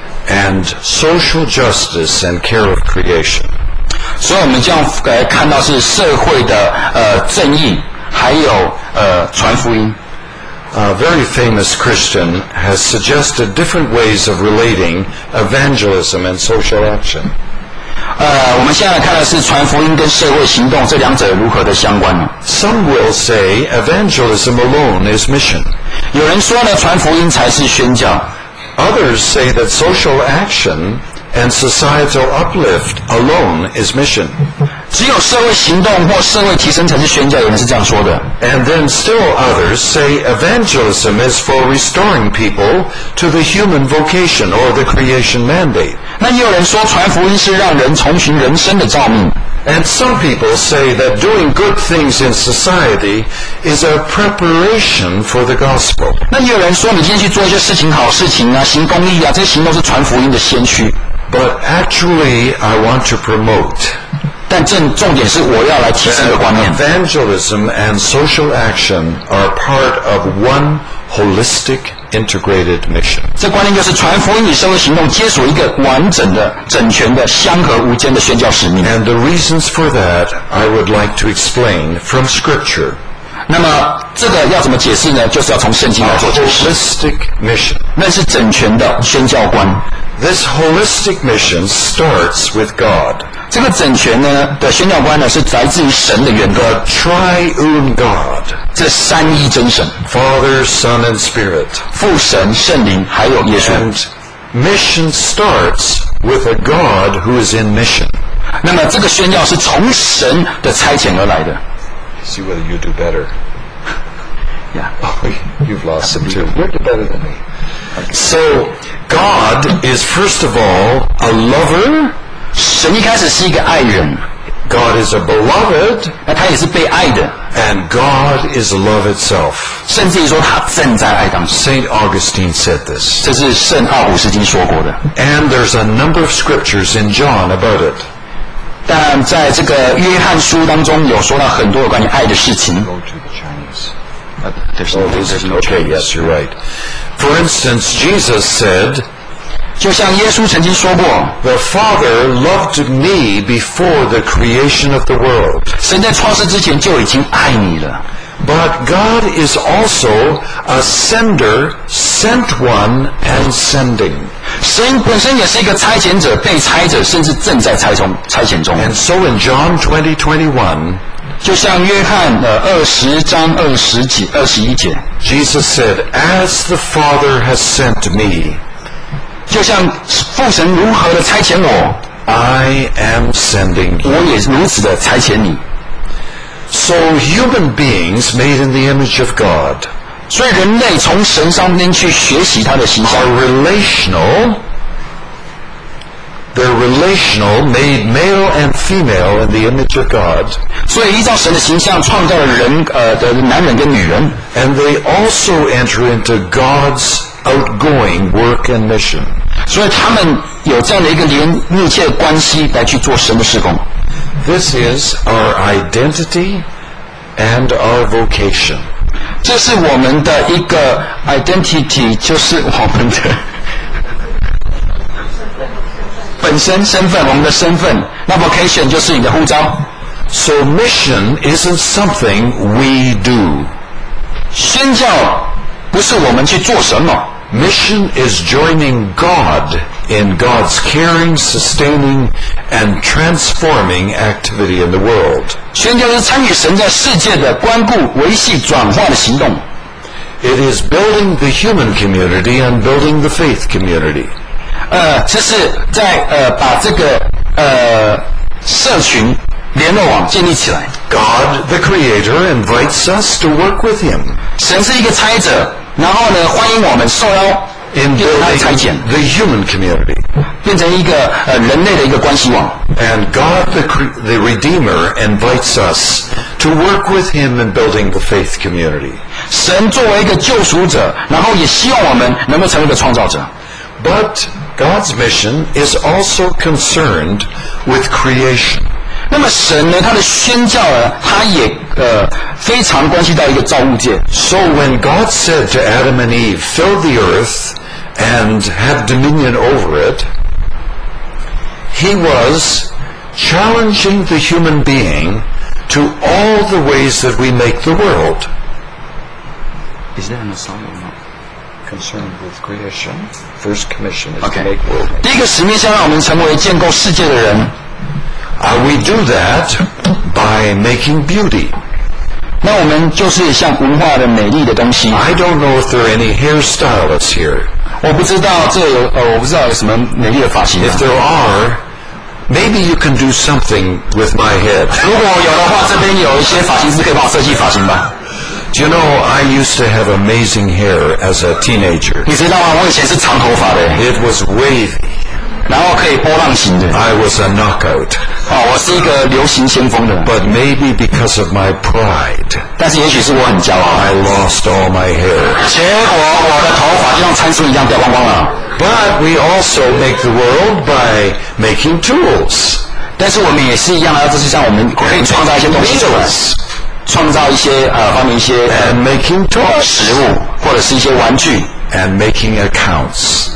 and social justice and care of creation. 所以我们这样来看到是社会的呃正义，还有呃传福音。 A very famous Christian has suggested different ways of relating evangelism and social action. 呃，我们现在看的是传福音跟社会行动这两者如何的相关呢？ Some will say evangelism alone is mission. 有人说呢，传福音才是宣教。 Others say that social action and societal uplift alone is mission. 只有社会行动或社会提升才是宣教，有人是这样说的。 And then still others say evangelism is for restoring people to the human vocation or the creation mandate. 那也有人说，传福音是让人重寻人生的召命。 And some people say that doing good things in society is a preparation for the gospel. 那也有人说，你今天去做一些事情、好事情啊，行公益啊，这些行动是传福音的先驱。 But actually, I want to promote 但正重点是，我要来提升的观念。 evangelism and social action are part of one holistic, integrated mission. 这观念就是传福音与社会行动皆属一个完整的、整全的、相合无间的宣教使命。 And the reasons for that I would like to explain from Scripture. 那么这个要怎么解释呢？就是要从圣经来 A 做解释。 holistic mission. 那是整全的宣教观。 This holistic mission starts with God, 这个整全呢的宣教观呢，是来自于神的源头， the triune God, 这三一真神， Father, Son, and Spirit. 父神、圣灵，还有耶稣。 And mission starts with a God who is in mission. 那么这个宣教是从神的差遣而来的。 See whether you do better. Yeah. Oh, you've lost some too. You do better than me. So, God is first of all a lover. 神一开始是一个爱人， God is a beloved. 那他也是被爱的， And God is love itself. 甚至于说他正在爱当中。 Saint Augustine said this. 这是圣奥古斯丁说过的。 And there's a number of scriptures in John about it. 但在这个约翰书当中有说到很多有关于爱的事情。 Go to the Chinese. Oh, there's no okay, yes, you're right. For instance, Jesus said, 就像耶稣曾经说过， The Father loved me before the creation of the world. 神在创世之前就已经爱你了。 But God is also a sender, sent one, and sending. 神本身也是一个差遣者、被差者，甚至正在差中差遣中。 And so in John twenty twenty-one, 就像约翰呃二十章二十几二十一节， Jesus said, As the Father has sent me, 就像父神如何的差遣我， I am sending 我 you. 也如此的差遣你。 So human beings made in the image of God 所以人类从神上面去学习他的形象 are，relational. They're relational, made male and female in the image of God. 所以依照神的形象创造了人呃的男人跟女人， And they also enter into God's outgoing work and mission. 所以他们有这样的一个连密切的关系来去做神的事工。 This is our identity and our vocation. 这是我们的一个 identity， 就是我们的本身身份，我们的身份。那 vocation 就是你的呼召。 So mission isn't something we do. 宣教不是我们去做什么， Mission is joining God in God's caring, sustaining, and transforming activity in the world. 宣教是参与神在世界的关顾、维系、转化的行动。 It is building the human community and building the faith community. 呃，这是在呃把这个呃社群联络网建立起来。 God, the Creator, invites us to work with Him. 神是一个差者，然后呢，欢迎我们受邀 in 变成他的差遣， building the human community. 变成一个呃人类的一个关系网。 And God, the, the Redeemer, invites us to work with Him in building the faith community. 神作为一个救赎者，然后也希望我们能够成为一个创造者。 But God's mission is also concerned with creation. 那么神呢，他的宣教呢，他也呃非常关系到一个造物界。 So when God said to Adam and Eve, fill the earth and have dominion over it, He was challenging the human being to all the ways that we make the world. Is there an assignment concerned with creation? First commission is Okay. to make world. 第一个使命是让我们成为建构世界的人。 Uh, we do that by making beauty. 那我们就是像文化的美丽的东西。 I don't know if there are any hairstylists here. 我不知道这有呃，我不知道有什么美丽的发型、啊。 If there are, maybe you can do something with my head. 如果有的话，这边有一些发型师可以帮我设计发型吧。 Do you know, I used to have amazing hair as a teenager. 你知道吗？我以前是长头发的， It was wavy. 然后可以波浪形的。 I was a knockout. 哦，我是一个流行先锋的。 But maybe because of my pride, 但是也许是我很骄傲， I lost all my hair. 结果我的头发就像参孙一样掉光光了。 But we also make the world by making tools. 但是我们也是一样的，就是像我们可以创造一些东西出来，创造一些呃发明一些 And making 食 toys. 物或者是一些玩具。 And making accounts.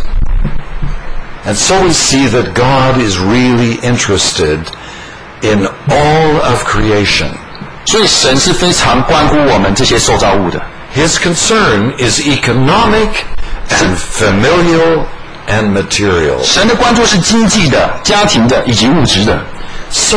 And so we see that God is really interested in all of creation. 所以神是非常关乎我们这些受造物的。 His concern is economic and familial and material. 神的关注是经济的、家庭的以及物质的。 So,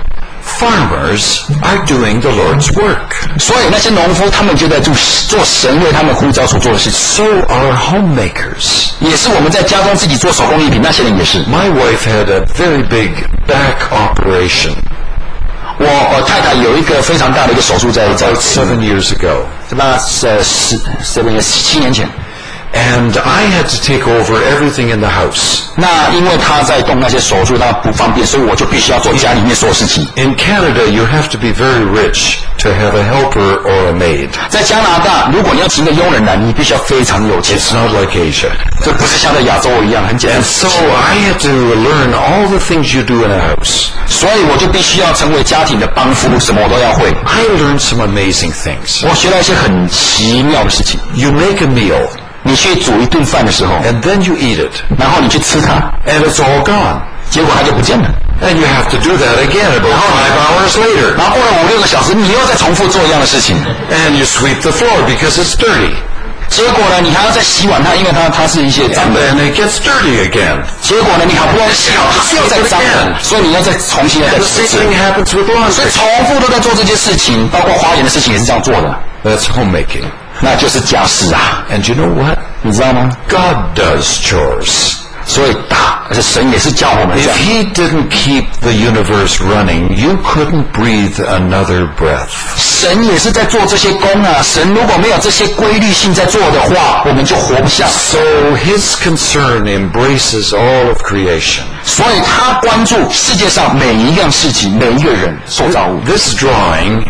farmers are doing the Lord's work. 所以那些农夫他们就在做做神为他们呼召所做的事情， So are homemakers. 也是我们在家中自己做手工艺品，那些人也是。 My wife had a very big back operation 我我太太有一个非常大的一个手术在在 about seven years ago. 那呃十十年七年前。 And I had to take over everything in the house. 那因为他在动那些手术，他不方便，所以我就必须要做家里面所有事情。 In Canada, you have to be very rich to have a helper or a maid. 在加拿大，如果你要请一个佣人来，你必须要非常有钱。 It's not like Asia. 这不是像在亚洲一样很简单 And。so I had to learn all the things you do in a house. 所以我就必须要成为家庭的帮夫，什么我都要会。 I learned some amazing things. 我学到一些很奇妙的事情。 You make a meal, 你去煮一顿饭的时候， and then you eat it, 然后你去吃它， and it's all gone. 结果它就不见了。 And you have to do that again about five hours later. 然后过了五六个小时，你又再重复做一样的事情。 And you sweep the floor because it's dirty. 结果呢，你还要再洗碗它，因为它它是一些脏 And 的。 then it gets dirty again. 结果呢，你好不容易洗好，它又在脏了，所以你要再重新要再 And the 试 same 试。 thing happens with 所以 laundry. 重复都在做这些事情，包括花园的事情也是这样做的， That's homemaking. 那就是家事啊， And you know what? 你知道吗？ God does chores. 所以大，而且神也是叫我们这 If 样。 He didn't keep the universe running, you couldn't breathe another breath. 神也是在做这些工啊，神如果没有这些规律性在做的话，我们就活不下。 So His concern embraces all of creation. 所以他关注世界上每一样事情，每一个人受造物。 This drawing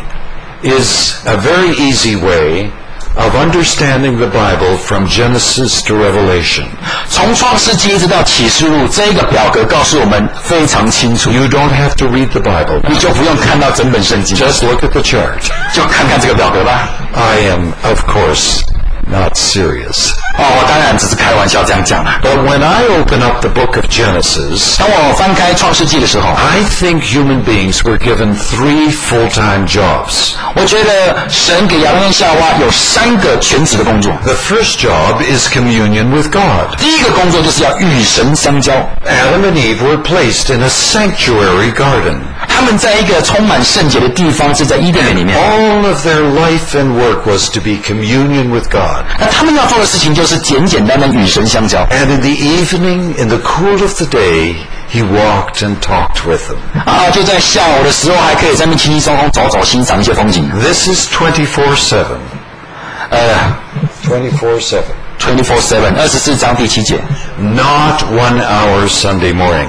is a very easy way of understanding the Bible from Genesis to Revelation. 从创世纪一直到启示录，这个表格告诉我们非常清楚， You don't have to read the Bible. 你就不用看到整本圣经， Just look at the chart. 就看看这个表格吧。 I am, of course, not serious. 哦，我当然只是开玩笑这样讲啦。 But when I open up the book of Genesis, 当我翻开创世纪的时候， I think human beings were given three full-time jobs. 我觉得神给亚当跟夏娃有三个全职的工作。 The first job is communion with God. 第一个工作就是要与神相交。 Adam and Eve were placed in a sanctuary garden. 他们在一个充满圣洁的地方，是在伊甸园里面。 All of their life and work was to be communion with God. 那他们要做的事情就是简简单单与神相交。 And in the evening, in the cool of the day, he walked and talked with them. 啊，就在下午的时候，还可以在那边轻轻松松走走，欣赏一些风景。 This is twenty-four seven. 呃 twenty-four seven. ，twenty-four seven， 二十四章第七节。 Not one hour Sunday morning.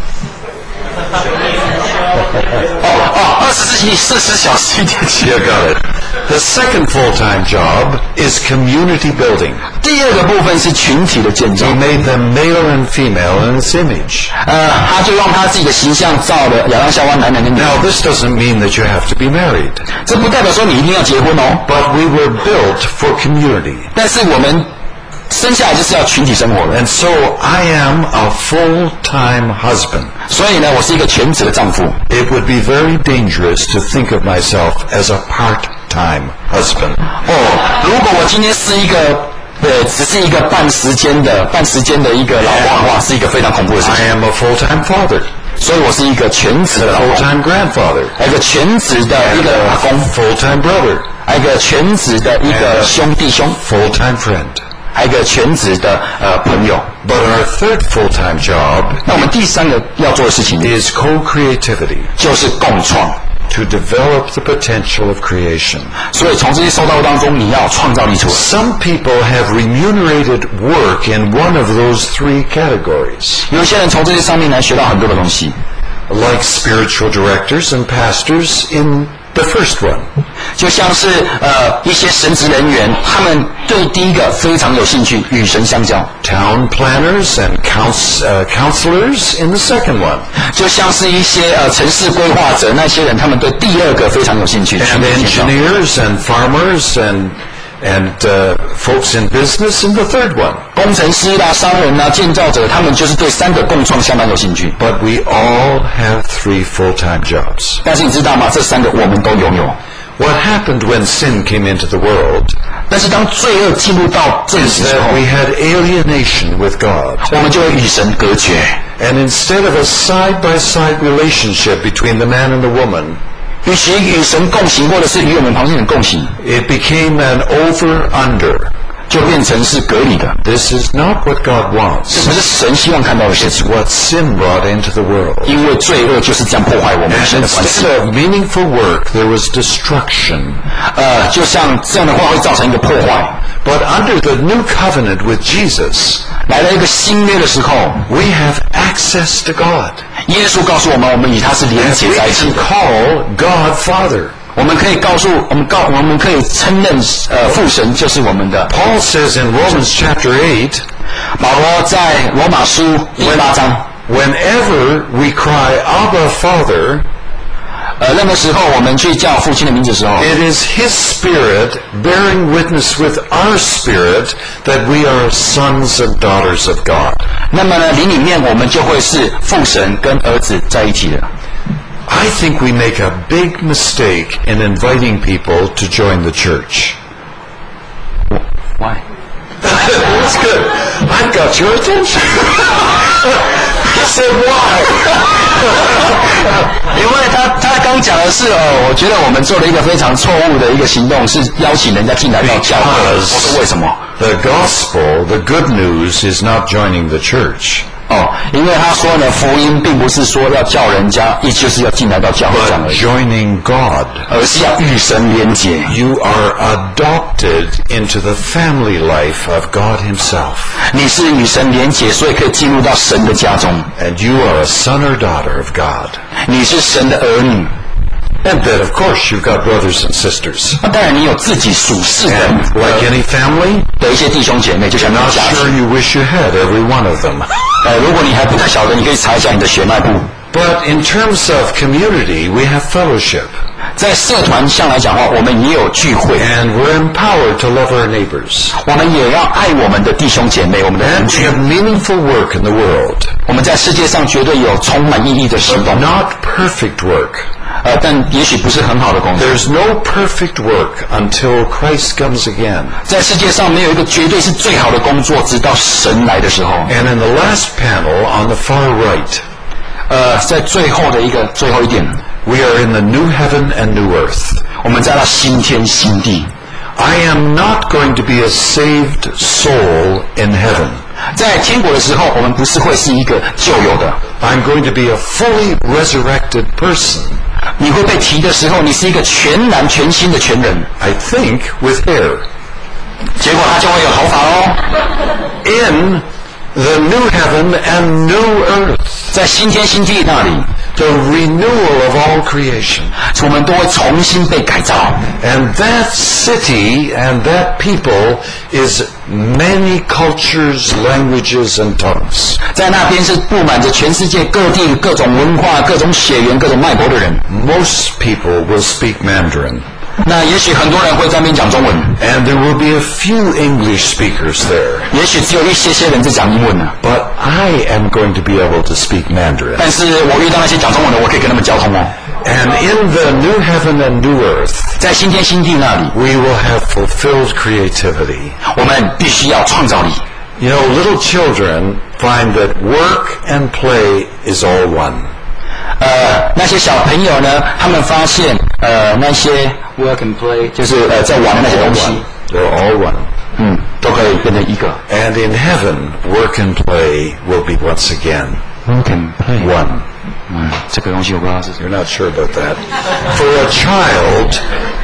哦哦，二十四四十小时一天起。 You got it. The second full-time job is community building. 第二个部分是群体的建造。 He made them male and female in his image. 呃，他就用他自己的形象造了亚当夏娃男人跟女人。 Now, this doesn't mean that you have to be married. 这不代表说你一定要结婚哦。 But we were built for community. 但是我们生下来就是要群体生活的。 And so I am a full-time husband. 所以呢，我是一个全职的丈夫。 It would be very dangerous to think of myself as a part-time husband. 哦，如果我今天是一个呃，只是一个半时间的半时间的一个老公的话，是一个非常恐怖的事 I 情。 am a full-time father, 所以我是一个全职 a 的老公， full-time grandfather, 还有一个全职的一 and 个阿 a 公， full-time brother, 还有一个全职的一个兄弟兄， full-time friend. 还有一个全职的呃朋友。 But our third full-time job 那我们第三个要做的事情 is co-creativity, 就是共创。 to develop the potential of creation. 所以从这些受到当中，你要创造力出来。 Some people have remunerated work in one of those three categories, 有些人从这些上面来学到很多的东西， like spiritual directors and pastors in the first one. 就像是呃一些神职人员，他们对第一个非常有兴趣，与神相交。 Town planners and couns- uh, counselors in the second one. 就像是一些呃城市规划者，那些人他们对第二个非常有兴趣。 And 全面建造 engineers and farmers and and uh, folks in business in the third one. 工程师啦、商人啦、建造者，他们就是对三个共创相当有兴趣。 But we all have three full-time jobs. 但是你知道吗？这三个我们都拥有。 What happened when sin came into the world 但是当罪恶进入到这个 is 时候 that，we had alienation with God. 我们就会与神隔绝。 And instead of a side-by-side relationship between the man and the woman, 与其与神共行，或者是与我们旁边人共行， it became an over-under. 就变成是隔离的。 This is not what God 这 wants. 不是神希望看到的事 It's 情， what sin brought into the world. 因为罪恶就是这样破坏我们 And 神的关系。 instead of meaningful work, there was destruction. 呃，就像这样的话会造成一个破坏。 But under the new covenant with Jesus, 来了一个新约的时候， we have access to God. 耶稣告诉我们，我们与他是连 And 结 we 在一起 can 的。 call God Father. 我们可以告诉我们告我们可以承认，呃，父神就是我们的。 Paul says in Romans chapter eight, 保罗在罗马书第八章， whenever we cry, Abba, Father, 呃，任何时候我们去叫父亲的名字的时候， it is His Spirit bearing witness with our spirit that we are sons and daughters of God. 那么呢，灵里面我们就会是父神跟儿子在一起的。 I think we make a big mistake in inviting people to join the church. Why？ That's good. I've got your attention. He said why? 因为他他刚讲的是哦，我觉得我们做了一个非常错误的一个行动，是邀请人家进来到教会。我说为什么？ The gospel, the good news, is not joining the church, 哦，因为他说呢，福音并不是说要叫人家，也就是要进来到教会这样 but 而已， joining God. 而是要与神连结。 You are adopted into the family life of God Himself. 你是与神连结，所以可以进入到神的家中。 And you are a son or daughter of God. 你是神的儿女。 And then, of course, you've got brothers and sisters. 那当然，你有自己属世的 And like any family, 的一些弟兄姐妹，就像 I'm 你的 not 家 sure 庭。 you wish you had every one of them. 呃，如果你还不太晓得，你可以查一下你的血脉簿。 But in terms of community, we have fellowship. 在社团上来讲的话，我们也有聚会， And we're empowered to love our neighbors. 我们也要爱我们的弟兄姐妹，我们的 And 邻 we 居。 have meaningful work in the world. 我们在世界上绝对有充满意义的行 But 动， not perfect work. 呃，但也许不是很好的工作。 There's no perfect work until Christ comes again. 在世界上没有一个绝对是最好的工作，直到神来的时候。 And in the last panel on the far right, 呃，在最后的一个最后一点， We are in the new heaven and new earth. 我们在那新天新地。 I am not going to be a saved soul in heaven. 在天国的时候，我们不是会是一个旧有的。 I'm going to be a fully resurrected person. 你会被提的时候，你是一个全然全新的全人。 I think with hair. 结果他就会有头发哦。 In the new heaven and new earth. 在新天新地那里 The renewal of all creation. 我们都会重新被改造。 And that city and that people is many cultures, languages, and tongues. 在那边是布满着全世界各地各种文化、各种血缘、各种脉搏的人。 Most people will speak Mandarin. 那也许很多人会在那边讲中文， And there will be a few English speakers there. 也许只有一些些人在讲英文呢。 But I am going to be able to speak Mandarin. 但是我遇到那些讲中文的，我可以跟他们交通哦。 And in the new heaven and new earth, 在新天新地那里， we will have fulfilled creativity. 我们必须要创造力。 You know, little children find that work and play is all one. 呃，那些小朋友呢，他们发现，呃，那些 work and play 就是呃在玩的那些东西， They're all one. 嗯，都可以变成一个。 And in heaven, work and play will be once again work and play one. 嗯，这个东西我不知道是什么。 You're not sure about that. For a child,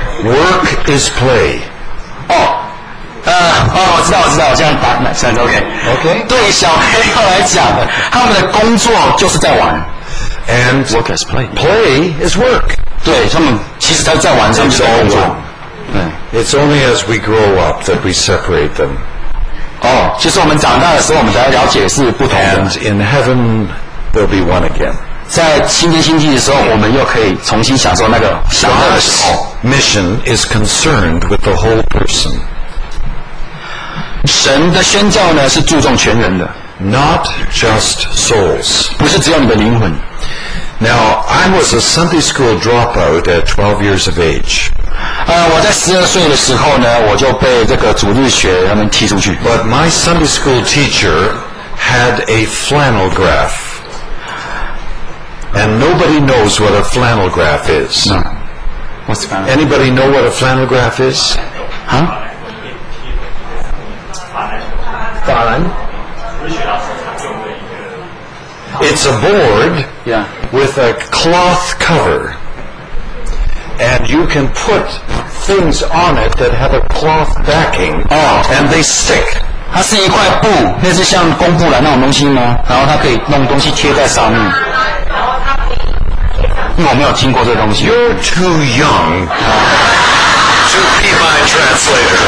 work is play. 哦，呃，哦，我知道，我知道，我这样打，那现在 OK。OK。对小朋友来讲，他们的工作就是在玩。 And Work is play. play is work. 对他们，其实他在玩，他们是工作。对。 It's only as we grow up that we separate them. 哦，其实我们长大的时候，我们才了解是不同的。 And in heaven, there'll be one again. 在新天新地的时候，我们又可以重新享受那个享乐的时候。 Mission is concerned with the whole person. 神的宣教呢，是注重全人的， Not just souls. 不是只有你的灵魂。 Now, I was a Sunday school dropout at twelve years of age. 呃，我在十二岁的时候呢，我就被这个主日学他们踢出去。 But my Sunday school teacher had a flannel graph. And nobody knows what a flannel graph is. No. What's the flannel? Anybody know what a flannel graph is? 啊？法兰 It's a board Yeah. with a cloth cover. And you can put things on it that have a cloth backing. Oh. And they stick. 它是一块布，类似像公布栏那种东西吗？然后它可以弄东西贴在上面。因为我没有听过这个东西。 You're too young to be my translator.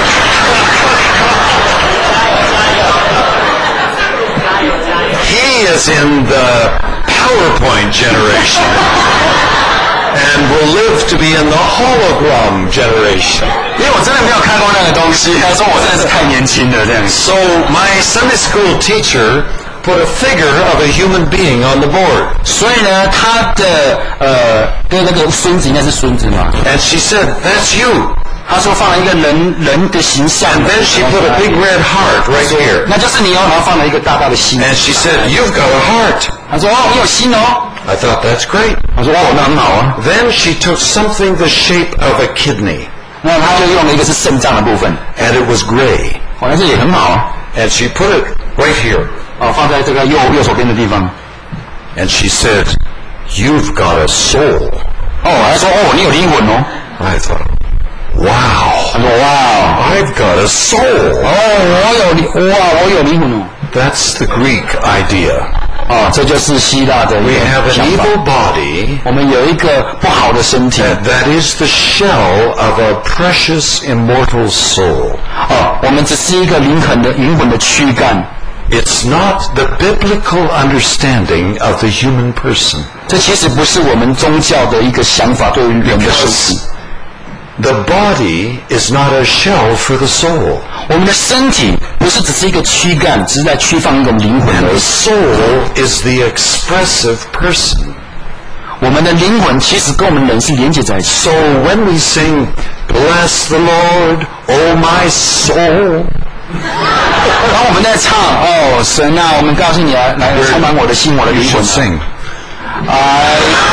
He is in the PowerPoint generation and will live to be in the hologram generation. 因为我真的没有看过那个东西，他说我真的是太年轻了这样。 So my Sunday school teacher put a figure of a human being on the board. 所以呢，他的呃，跟那个孙子应该是孙子嘛。 And she said, "That's you." 他说放了一个人人的形象 And then she put a big red heart right here. 那就是你哦，然后放了一个大大的心。 And she said, "You've got a heart." 他说哦，你有心哦。 I thought, that's great. 我说哦，那很好啊。 Then she took something the shape of a kidney, 那他就用了一个是肾脏的部分， and it was gray. 好像是也很好啊。 And she put it right here. 哦，放在这个右右手边的地方。 And she said, "You've got a soul." 哦，他说哦，你有灵魂哦。 I thought, wow, 他说哇， I've got a soul. 哦，我有灵，哇，我有灵魂哦。 That's the Greek idea. 哦，这就是希腊的一 We have 个 an 想法。 evil body 我们有一个不好的身体。 that, that is the shell of a precious immortal soul. 哦，我们只是一个灵魂的灵魂的躯干。 It's not the biblical understanding of the human person. 这其实不是我们宗教的一个想法对于人的身体。 The body is not a shell for the soul. 我们的身体不是只是一个躯干，只是在躯放一种灵魂 And 而 the 已。 soul is the expressive person. 我们的灵魂其实跟我们人是连接在一起。 So when we sing, "Bless the Lord, O my soul," 当我们在唱哦，神啊，我们告诉你啊，来充满我的心，我的 you 灵魂 should。sing. I don't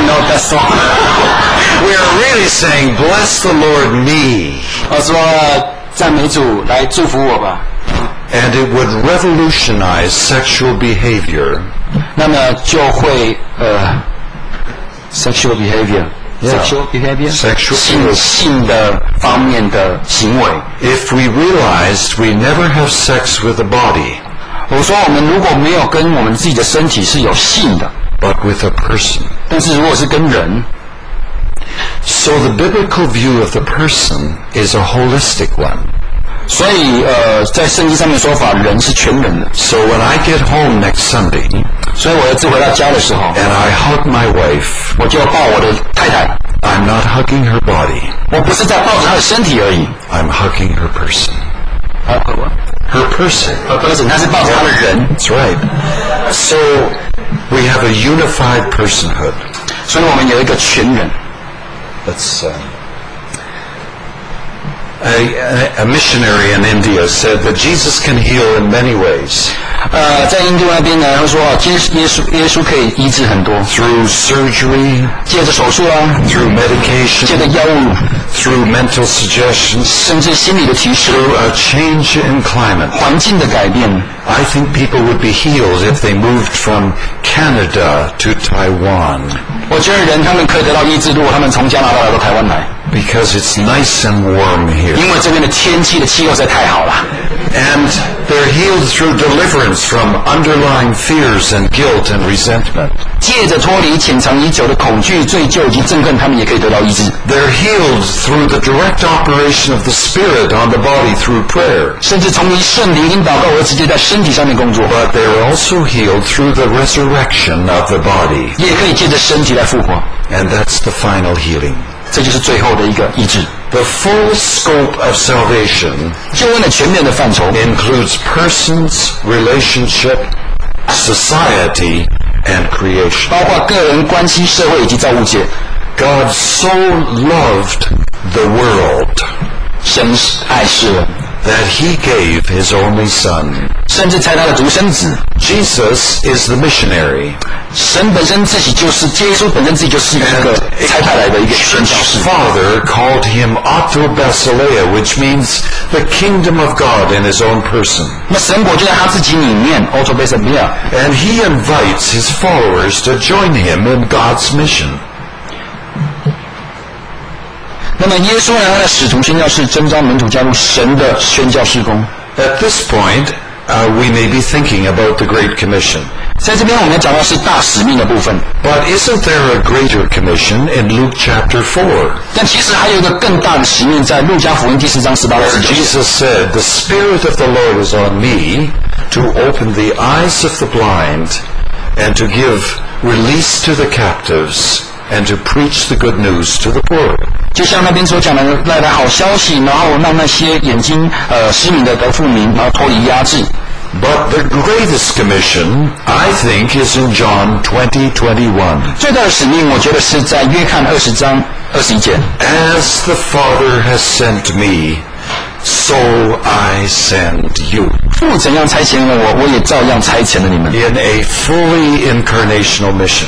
know that song. We are really saying, bless the Lord me. 我说赞美主，来祝福我吧。 And it would revolutionize sexual behavior. 那么就会呃 ，sexual behavior。Sexual behavior， Sexual 性性的方面的行为。 If we realized we never have sex with the body, 我说我们如果没有跟我们自己的身体是有性的， but with a person. 但是如果是跟人， So the biblical view of the person is a holistic one. 所以呃，在圣经上面说法，人是全人的。 So when I get home next Sunday, 所以我儿子回到家的时候， and I hug my wife, 我就抱我的太太。 I'm not hugging her body. 我不是在抱着她的身体而已。 I'm hugging her person. Her Her person. Her person， 她是抱着她的人。 That's right. So we have a unified personhood. 所以我们有一个全人。 Let's. Uh, A, a missionary in India said that Jesus can heal in many ways. 呃，在印度那边呢，他说啊，耶稣耶稣耶稣可以医治很多 Through surgery, 借着手术啊 through medication, 借着药物 through mental suggestions, 甚至心理的提示 through a change in climate. 环境的改变 I think people would be healed if they moved from Canada to Taiwan. 我觉得人他们可以得到医治，如果他们从加拿大来到台湾来 Because it's nice and warm here. 因为这边的天气的气候实在太好了 And they're healed through deliverance from underlying fears and guilt and resentment. 借着脱离潜藏已久的恐惧、罪疚以及憎恨，他们也可以得到医治 They're healed through the direct operation of the Spirit on the body through prayer. 甚至从一圣灵因祷告而直接在身体上面工作 But they're also healed through the resurrection of the body. 也可以借着身体来复活 And that's the final healing. 这就是最后的一个医治 The full scope of salvation 救恩的全面的范畴 includes persons, relationship, society, and creation. 包括个人关系、社会以及造物界 God so loved the world 神爱世人 that he gave his only son. 甚至才他的独生子 Jesus is the missionary. 神本身自己就是耶稣本身自己就是一个差派来的一个宣教 His 士 father called him Otto Basileia, which means the kingdom of God in his own person. 那神国就在他自己里面 Otto Basileia And he invites his followers to join him in God's mission. 那么耶稣呢他的使徒宣教士征召门徒加入神的宣教事工 At this point, uh, we may be thinking about the Great Commission. 在这边我们要讲到是大使命的部分 But isn't there a greater commission in Luke chapter four? 但其实还有一个更大的使命在路加福音第四章十八到 Where 十九节 Jesus said, "The Spirit of the Lord is on me to open the eyes of the blind and to give release to the captives and to preach the good news to the poor." 就像那边所讲的带来好消息然后让那些眼睛呃失明的得复明然后脱离压制 But the greatest commission, I think, is in John twenty twenty-one. 最大的使命我觉得是在约翰二十章二十一节 As the Father has sent me, so I send you. 父怎样差遣了我我也照样差遣了你们 In a fully incarnational mission.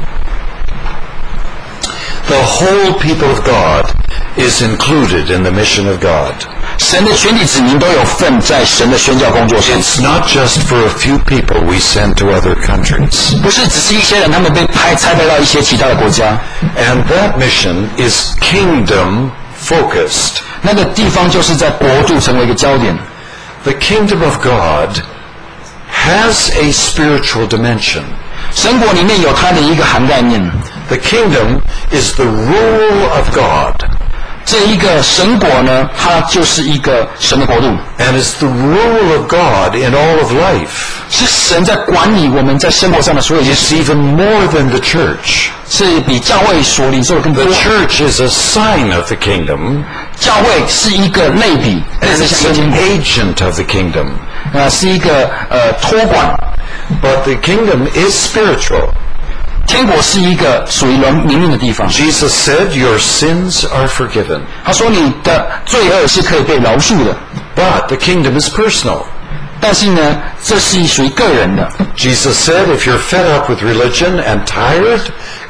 The whole people of God is included in the mission of God. 神的全体子民都有份在神的宣教工作上 It's not just for a few people we send to other countries. 不是只是一些人他们被派差派到一些其他的国家 And that mission is kingdom focused. 那个地方就是在国度成为一个焦点 The kingdom of God has a spiritual dimension. 神国里面有它的一个涵盖面 The kingdom is the rule of God. 这一个神国呢它就是一个神的国度 And it's the rule of God in all of life. 是神在管理我们在生活上的所有一些 It's 事 even more than the church. 是比教会所领受的更多 The church is a sign of the kingdom, 教会是一个类比 and 类似 it's 像一 an 个 agent of the kingdom. 呃是一个呃托管 But the kingdom is spiritual. 天国是一个属于人灵命的地方 Jesus said, "Your sins are forgiven." 他说你的罪恶是可以被饶恕的 But the kingdom is personal. 但是呢这是属于个人的 Jesus said, "If you're fed up with religion and tired,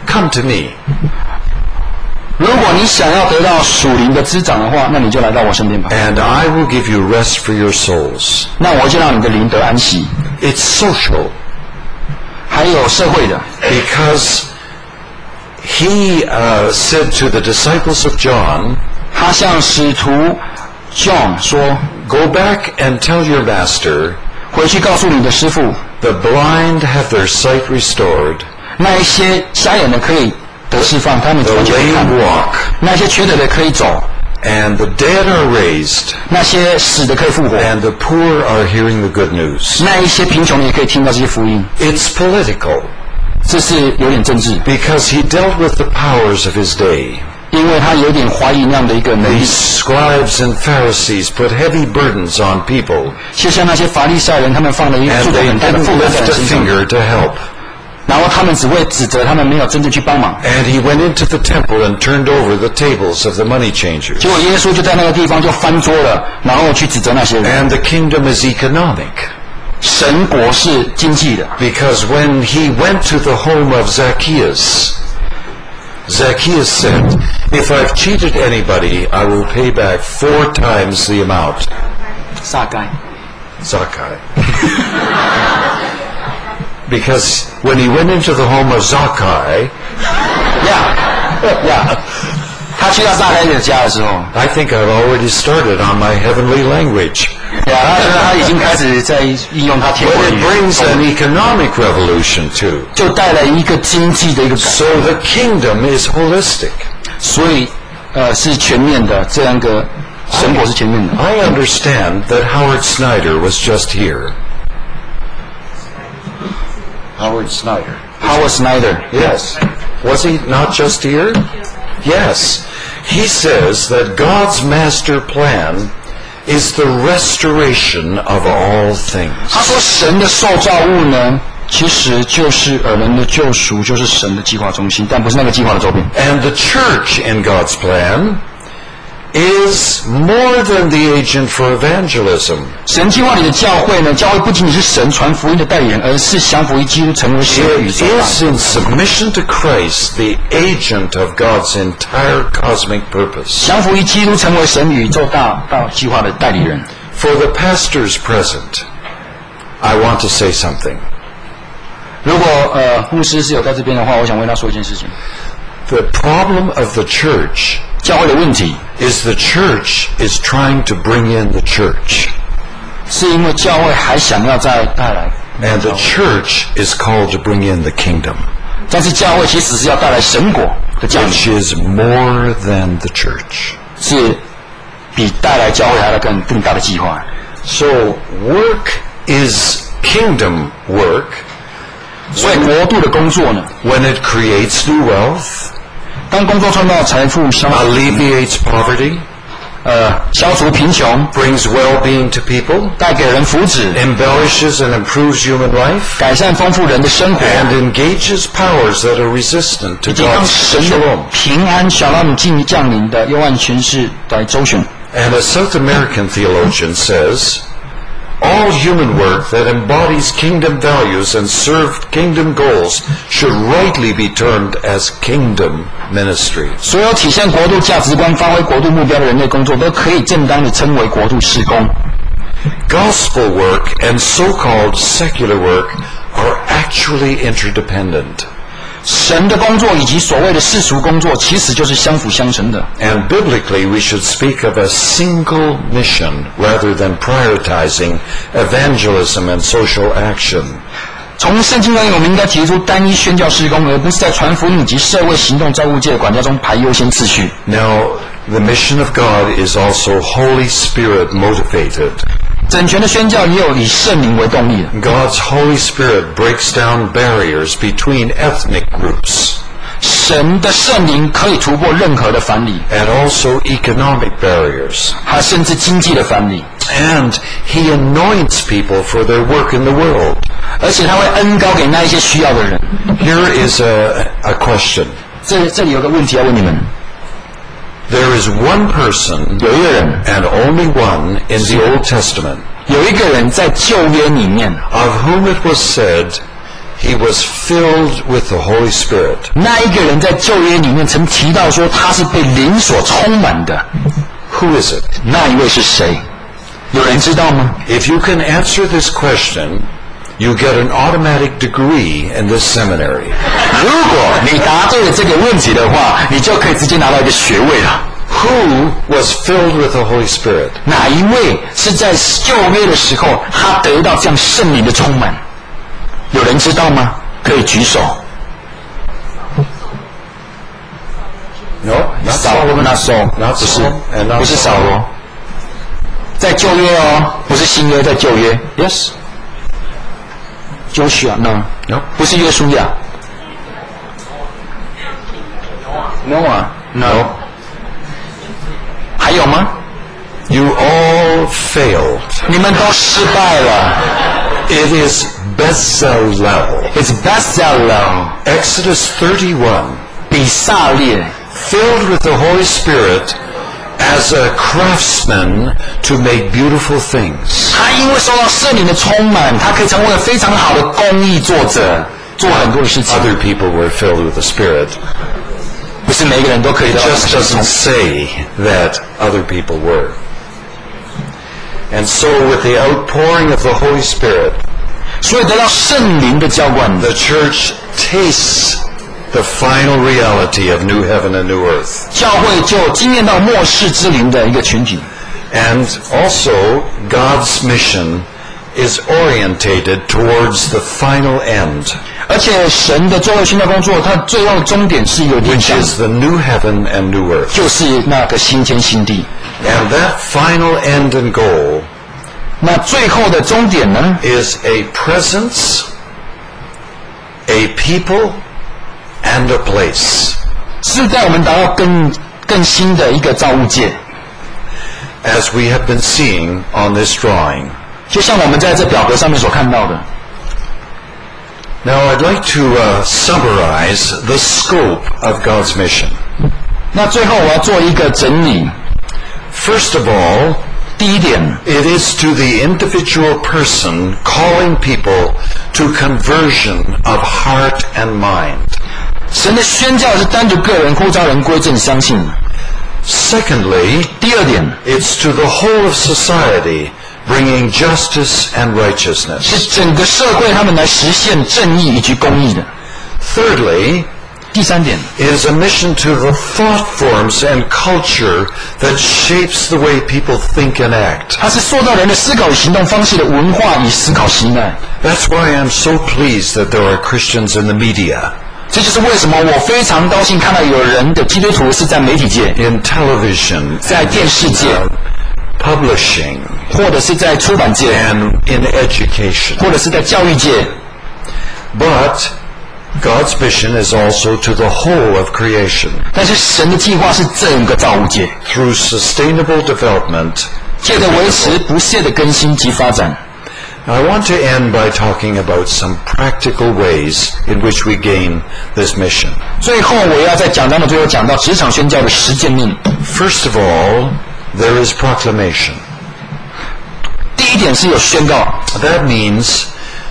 come to me. 如果你想要得到属灵的滋长的话，那你就来到我身边吧。 And I will give you rest for your souls. 那我就让你的灵得安息。 It's social. 还有社会的。 Because he uh, said to the disciples of John, 他向使徒 John 说 Go back and tell your master, 回去告诉你的师傅 the blind have their sight restored, 那一些瞎眼的可以得释放，他们 the 完全可以看 lame walk, 那些瘸腿的可以走， and the dead are raised, 那些死的可以复活， and the poor are hearing the good news. 那一些贫穷的也可以听到这些福音。 It's political, 这是有点政治， because he dealt with the powers of his day. 因为他有点怀疑那样的一个能 The 力。 scribes and Pharisees put heavy burdens on people, 就像那些法利赛人，他们放了一个 and 负担 they 很大的 didn't 负担在 lift 人 a 身上， finger to help. 然后他们只会指责，他们没有真正去帮忙。 And he went into the temple and turned over the tables of the money changers. 结果耶稣就在那个地方就翻桌了，然后去指责那些人。 And the kingdom is economic. 神国是经济的， Because when he went to the home of Zacchaeus, Zacchaeus said, If I've cheated anybody, I will pay back four times the amount. 撒该。 Zacchaeus. Because when he went into the home of Zacchaeus, 呀呀，他去到撒该的家的时候， I think I've already started on my heavenly language. 呀，他觉得他已经开始在应用他天 But 国 it 语 brings an economic revolution too. 就带来一个经济的一个改 So the kingdom is holistic. 所以呃是全面的，这样一个神国是全面的。 I understand that Howard Snyder was just here. Howard Snyder. Howard Snyder， Yes. Was he not just here? Yes. He says that God's master plan is the restoration of all things. 他说神的受造物呢，其实就是呃人的救赎，就是神的计划中心，但不是那个计划的周边。 And the church in God's plan is more than the agent for evangelism. 神计划里的教会呢，教会不仅仅是神传福音的代理人，而是降服于基督，成为神的宇 It 宙大 is in submission to Christ the agent of God's entire cosmic purpose. 降服于基督，成为神宇宙大大计划的代理人。 For the pastors present, I want to say something. 如果呃牧师是有在这边的话，我想为他说一件事情。 The problem of the church 教会的问题 is the church is trying to bring in the church. 是因为教会还想要再带来， And the church is called to bring in the kingdom, 但是教会其实是要带来神国的降临， which is more than the church. 是比带来教会还要更更大的计划。 So work is kingdom work 所以国度的工作呢， when it creates new wealth, 当工作创造财富、消 alleviates poverty, 呃消除贫穷， brings well-being to people, 带给人福祉， embellishes and improves human life, 改善丰富人的生活， and engages powers that are resistant to 以及让 God's 神的 shalom. 平安想让你进降临的幽暗权势来周旋。 And a South American theologian says, all human work that embodies kingdom values and served kingdom goals should rightly be termed as kingdom ministry. 所有体现国度价值观、发挥国度目标的人类工作，都可以正当的称为国度事工。 Gospel work and so-called secular work are actually interdependent. 神的工作以及所谓的世俗工作，其实就是相辅相成的。 And biblically, we should speak of a single mission rather than prioritizing evangelism and social action. 从圣经而言，我们应该提出单一宣教事工，而不是在传福音以及社会行动照顾界的管家中排优先次序。 Now, the mission of God is also Holy Spirit motivated. 整全的宣教也有以圣灵为动力的。 God's Holy Spirit breaks down barriers between ethnic groups 神的圣灵可以突破任何的藩篱， and also economic barriers. 还甚至经济的藩篱， And He anoints people for their work in the world. 而且他会恩高给那一些需要的人。 Here is a, a question. 这这里有个问题要问你们： There is one person 有一个人， and only one in the Old Testament 有一个人在旧约里面， of whom it was said, he was filled with the Holy Spirit. 那一个人在旧约里面曾提到说他是被灵所充满的。 Who is it? 那一位是谁？有人知道吗？ If you can answer this question, you get an automatic degree in this seminary. 如果你答对了这个问题的话，你就可以直接拿到一个学位了。 Who was filled with the Holy Spirit? 哪一位是在旧约的时候他得到这样圣灵的充满？有人知道吗？可以举手。 No, not 扫罗 Solomon. 那时候 Not 不是 Solomon, and not 不是扫 Solomon. 罗，在旧约哦，不是新约，在旧约。Yes. Joshua no No. 不是约书亚。Noah No. 还有吗？ You all failed. 你们都失败了。 It is Bezalel. It's Bezalel. Exodus thirty-one. 比撒列 Filled with the Holy Spirit as a craftsman to make beautiful things. 他因为受到圣灵的充满，他可以成为非常好的工艺作者，做很多的事情。 Other people were filled with the Spirit. 不是每个人都可以 It 得到 just 圣灵 doesn't say that other people were. And so with the outpouring of the Holy Spirit, 所以得到圣灵的浇灌， the church tastes the final reality of new heaven and new earth. 教会就经验到末世之灵的一个群体。 And also, God's mission is orientated towards the final end, 而且神的最后宣教工作，它最后的终点是有定 which 向， is the new heaven and new earth. 就是那个新天新地。 And that final end and goal 那最后的终点呢， is a presence, a people, and a place. 是在我们达到更更新的一个造物界。 As we have been seeing on this drawing. 就像我们在这表格上面所看到的。 Now I'd like to uh, summarize the scope of God's mission. 那最后我要做一个整理。 First of all, 第一点， it is to the individual person calling people to conversion of heart and mind. 神的宣教是单独个人呼召人归正相信。 Secondly, 第二点 it's to the whole of society, bringing justice and righteousness. 是整个社会他们来实现正义以及公义的。 Thirdly, 第三点 it is a mission to the thought forms and culture that shapes the way people think and act. 它是塑造人的思考与行动方式的文化与思考习态。 That's why I'm so pleased that there are Christians in the media, 这就是为什么我非常高兴看到有人的基督徒是在媒体界、 in television, 在电视界， uh, publishing, 或者是在出版界， and in education. 或者是在教育界。 But God's mission is also to the whole of creation 但是神的计划是整个造物界， through sustainable development. 借着维持不懈的更新及发展。 I want to end by talking about some practical ways in which we gain this mission. 最后，我要在讲章的最后讲到职场宣教的实践面。 First of all, there is proclamation. 第一点是有宣告， That means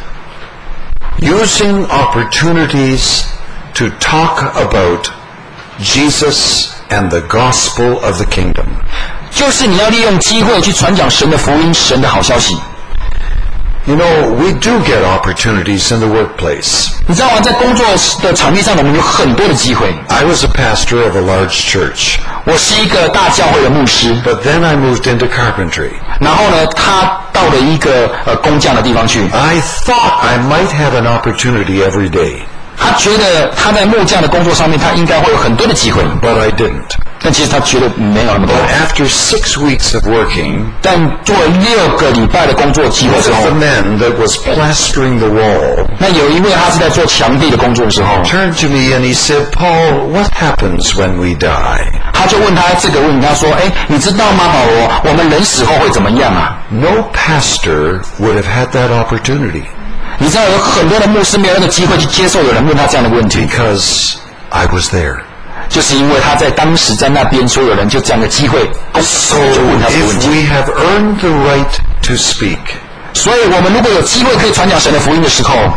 using opportunities to talk about Jesus and the gospel of the kingdom. 就是你要利用机会去传讲神的福音、神的好消息。 You know, we do get opportunities in the workplace. 你知道吗？在工作的场地上，我们有很多的机会。 I was a pastor of a large church, 我是一个大教会的牧师， but then I moved into carpentry. 然后呢，他到了一个呃工匠的地方去。 I thought I might have an opportunity every day, 他觉得他在木匠的工作上面，他应该会有很多的机会， but I didn't. 但其实他觉得没有那么多。 But after six weeks of working, 但做了六个礼拜的工作机会 one 之 of 后 the，men that was plastering the wall 那有一位他是在做墙壁的工作的时候， turned to me and he said, Paul, what happens when we die? 他就问他这个问题，他说：“哎，你知道吗，保罗，我们人死后会怎么样啊？ No pastor would have had that opportunity 你知道有很多的牧师没有那个机会去接受有人问他这样的问题， because I was there. 就是因为他在当时在那边，所有人就这样的机会， So 就问他这个问 if 题。 we have earned the right to speak, 所以我们如果有机会可以传讲神的福音的时候，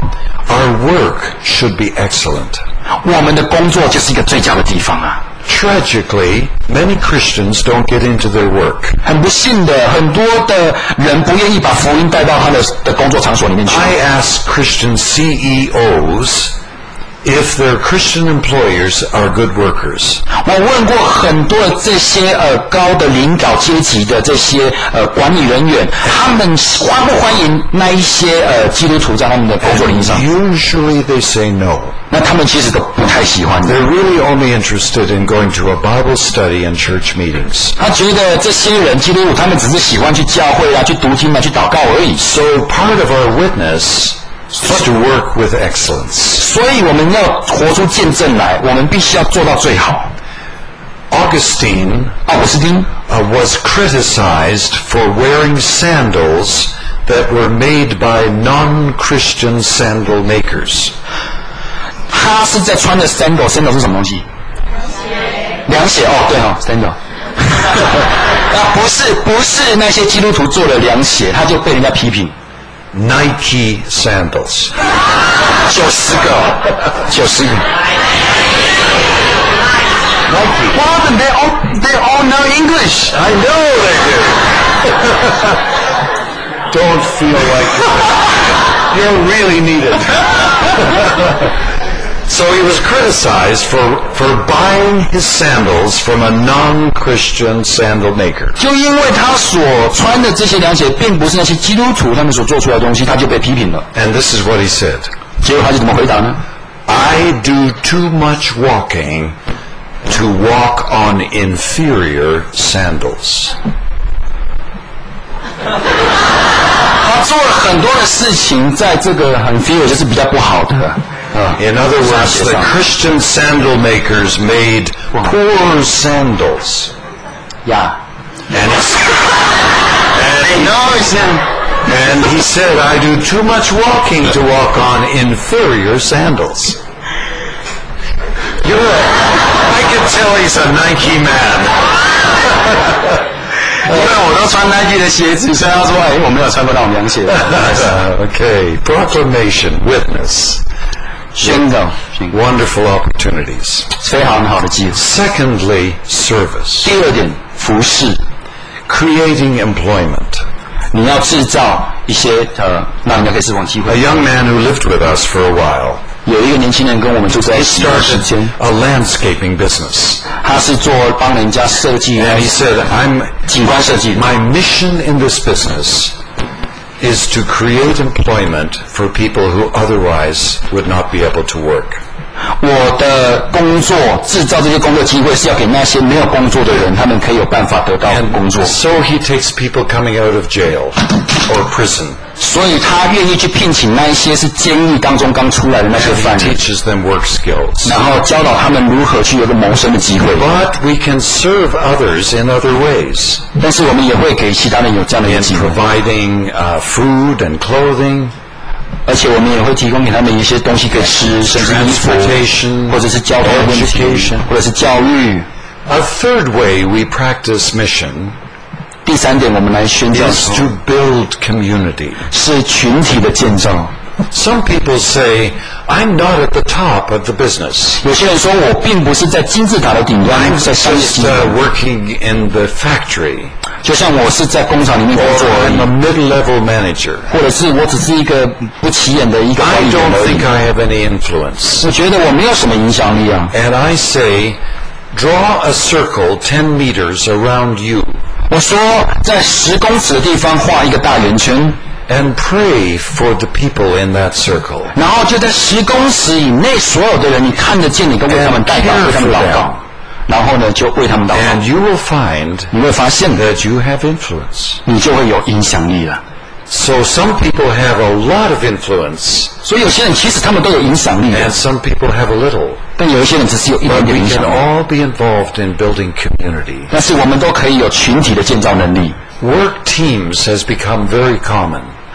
Our work should be excellent. 我们的工作就是一个最佳的地方啊。 Tragically, many Christians don't get into their work. 很不幸的，很多的人不愿意把福音带到他的的工作场所里面去。 I ask Christian C E Os if their Christian employers are good workers. 我问过很多的这些呃高的领导阶级的这些呃管理人员，他们欢不欢迎那一些呃基督徒在他们的工作领域上 Usually they say no. 那他们其实都不太喜欢的。 They're really only interested in going to a Bible study and church meetings. 他觉得这些人基督徒，他们只是喜欢去教会啊、去读经啊、去祷告而已。 So part of our witness is to work with excellence. 所以我们要活出见证来，我们必须要做到最好。 Augustine 奥古斯丁 uh, was criticized for wearing sandals that were made by non-Christian sandal makers. 他是在穿的 sandal，sandal 是什么东西？凉鞋。哦，对哦 ，sandal。啊，不是不是那些基督徒做的凉鞋，他就被人家批评。 Nike sandals. 九十个，九十个。 Nike. What happened? They all they all know English. I know they do. Don't feel like you're really needed. So he was criticized for, for buying his sandals from a non-Christian sandal maker. 就因为他所穿的这些凉鞋，并不是那些基督徒他们所做出来的东西，他就被批评了。 And this is what he said. 结果他就怎么回答呢？ I do too much walking to walk on inferior sandals. 他做了很多的事情，在这个很 inferior 就是比较不好的。 In other words, the Christian sandal makers made poor sandals. Yeah. And, it's, I know it's and he said, I do too much walking to walk on inferior sandals. You're a, I can tell he's a Nike man. 因为我都穿 Nike 的鞋子，所以他说：“哎，我没有穿过那种凉鞋。” Okay, proclamation, witness. 宣告 Wonderful opportunities. 非常好的机会。 Secondly, service. 第二点，服侍， Creating employment. 你要制造一些呃，让人家可以释放机 A 会。 young man who lived with us for a while, 有一个年轻人跟我们住在 he 一起的时 started 间， a landscaping business. 他是做帮人家设计 And he said, I'm, 景观设计。 my mission in this business is to create employment for people who otherwise would not be able to work. 我的工作制造这些工作机会是要给那些没有工作的人，他们可以有办法得到工作。 So he takes people coming out of jail or prison. 所以他愿意去聘请那一些是监狱当中刚出来的那些 And 犯 he 人， teaches them work skills. 然后教导他们如何去有个谋生的机会。 But we can serve others in other ways. 但是我们也会给其他人有这样的一 In 个机会， providing uh, food and clothing, 而且我们也会提供给他们一些东西可以吃，甚至衣服， transportation, 或者是交通的问题 education. 或者是教育。 A third way we practice mission 第三点，我们来宣教 is to build community. 是群体的建造。 Some people say, I'm not at the top of the business. 有些人说我并不是在金字塔的顶端， I'm 在商业 just 机构， uh, working in the factory. 就像我是在工厂里面工 Or 作而 I'm a 已， mid-level manager. 或者是我只是一个不起眼的一个 I 管理员 don't 而 think 已。 I have any influence. 我觉得我没有什么影响力啊。 And I say, draw a circle ten meters around you 我说，在十公尺的地方画一个大圆圈， and pray for the people in that circle. 然后就在十公尺以内，所有的人你看得见，你都为他们代祷，为他们祷告，然后呢就为他们祷告， And you will find 你会发现的， that you have influence. 你就会有影响力了。 So some people have a lot of influence 所以有些人其实他们都有影响力的 and，some people have a little. 但有一些人只是有一点 But 点 we 影 can 响力。 all be involved in building community. 但是我们都可以有群体的建造能力。 Work teams has become very common.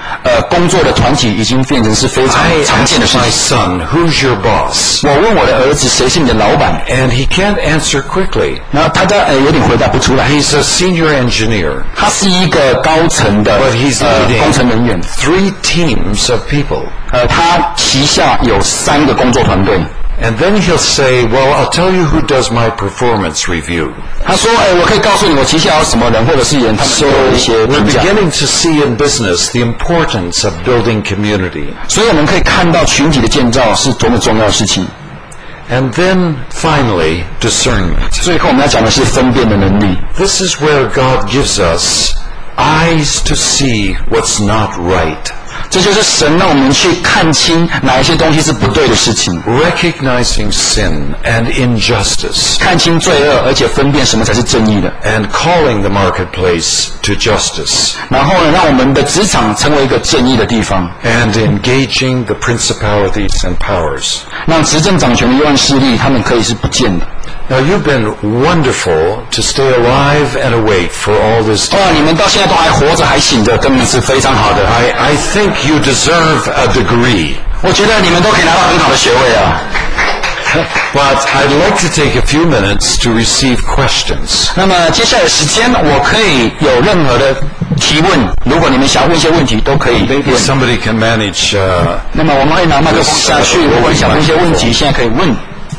呃工作的团体已经变成是非常 I 常见的 asked 事 my 情。 son, who's your boss? 我问我的儿子谁是你的老板， And he can't answer quickly. 然后他在呃有点回答不出来。 He's a senior engineer, 他是一个高层的 but he's 呃 leading 工程人员， three teams of people. 呃，他旗下有三个工作团队。 And then he'll say, well, I'll tell you who does my performance review. 他说：“哎，我可以告诉你，我旗下有什么人，或者是人，他们 So 都有一些 we're 评价。 beginning to see in business the importance of building community. 所以我们可以看到群体的建造是多么重要的事情。 And then, finally, discernment. 最后我们要讲的是分辨的能力。 This is where God gives us eyes to see what's not right, 这就是神让我们去看清哪一些东西是不对的事情， recognizing sin and injustice, 看清罪恶，而且分辨什么才是正义的。 and calling the marketplace to justice, 然后呢，让我们的职场成为一个正义的地方， and engaging the principalities and powers. 让执政掌权的幽暗势力他们可以是不见的。 Now, you've been wonderful to stay alive and awake for all this 哇， time. 你们到现在都还活着还醒着，根本是非常好的。 I, I think you deserve a degree. 我觉得你们都可以拿到很好的学位啊。 But I'd like to take a few minutes to receive questions. 那么接下来的时间，我可以有任何的提问，如果你们想问一些问题，都可以 Maybe 问。 somebody can manage. Uh, 那么我们会拿麦克风下去，如果你想问一些问题，现在可以问。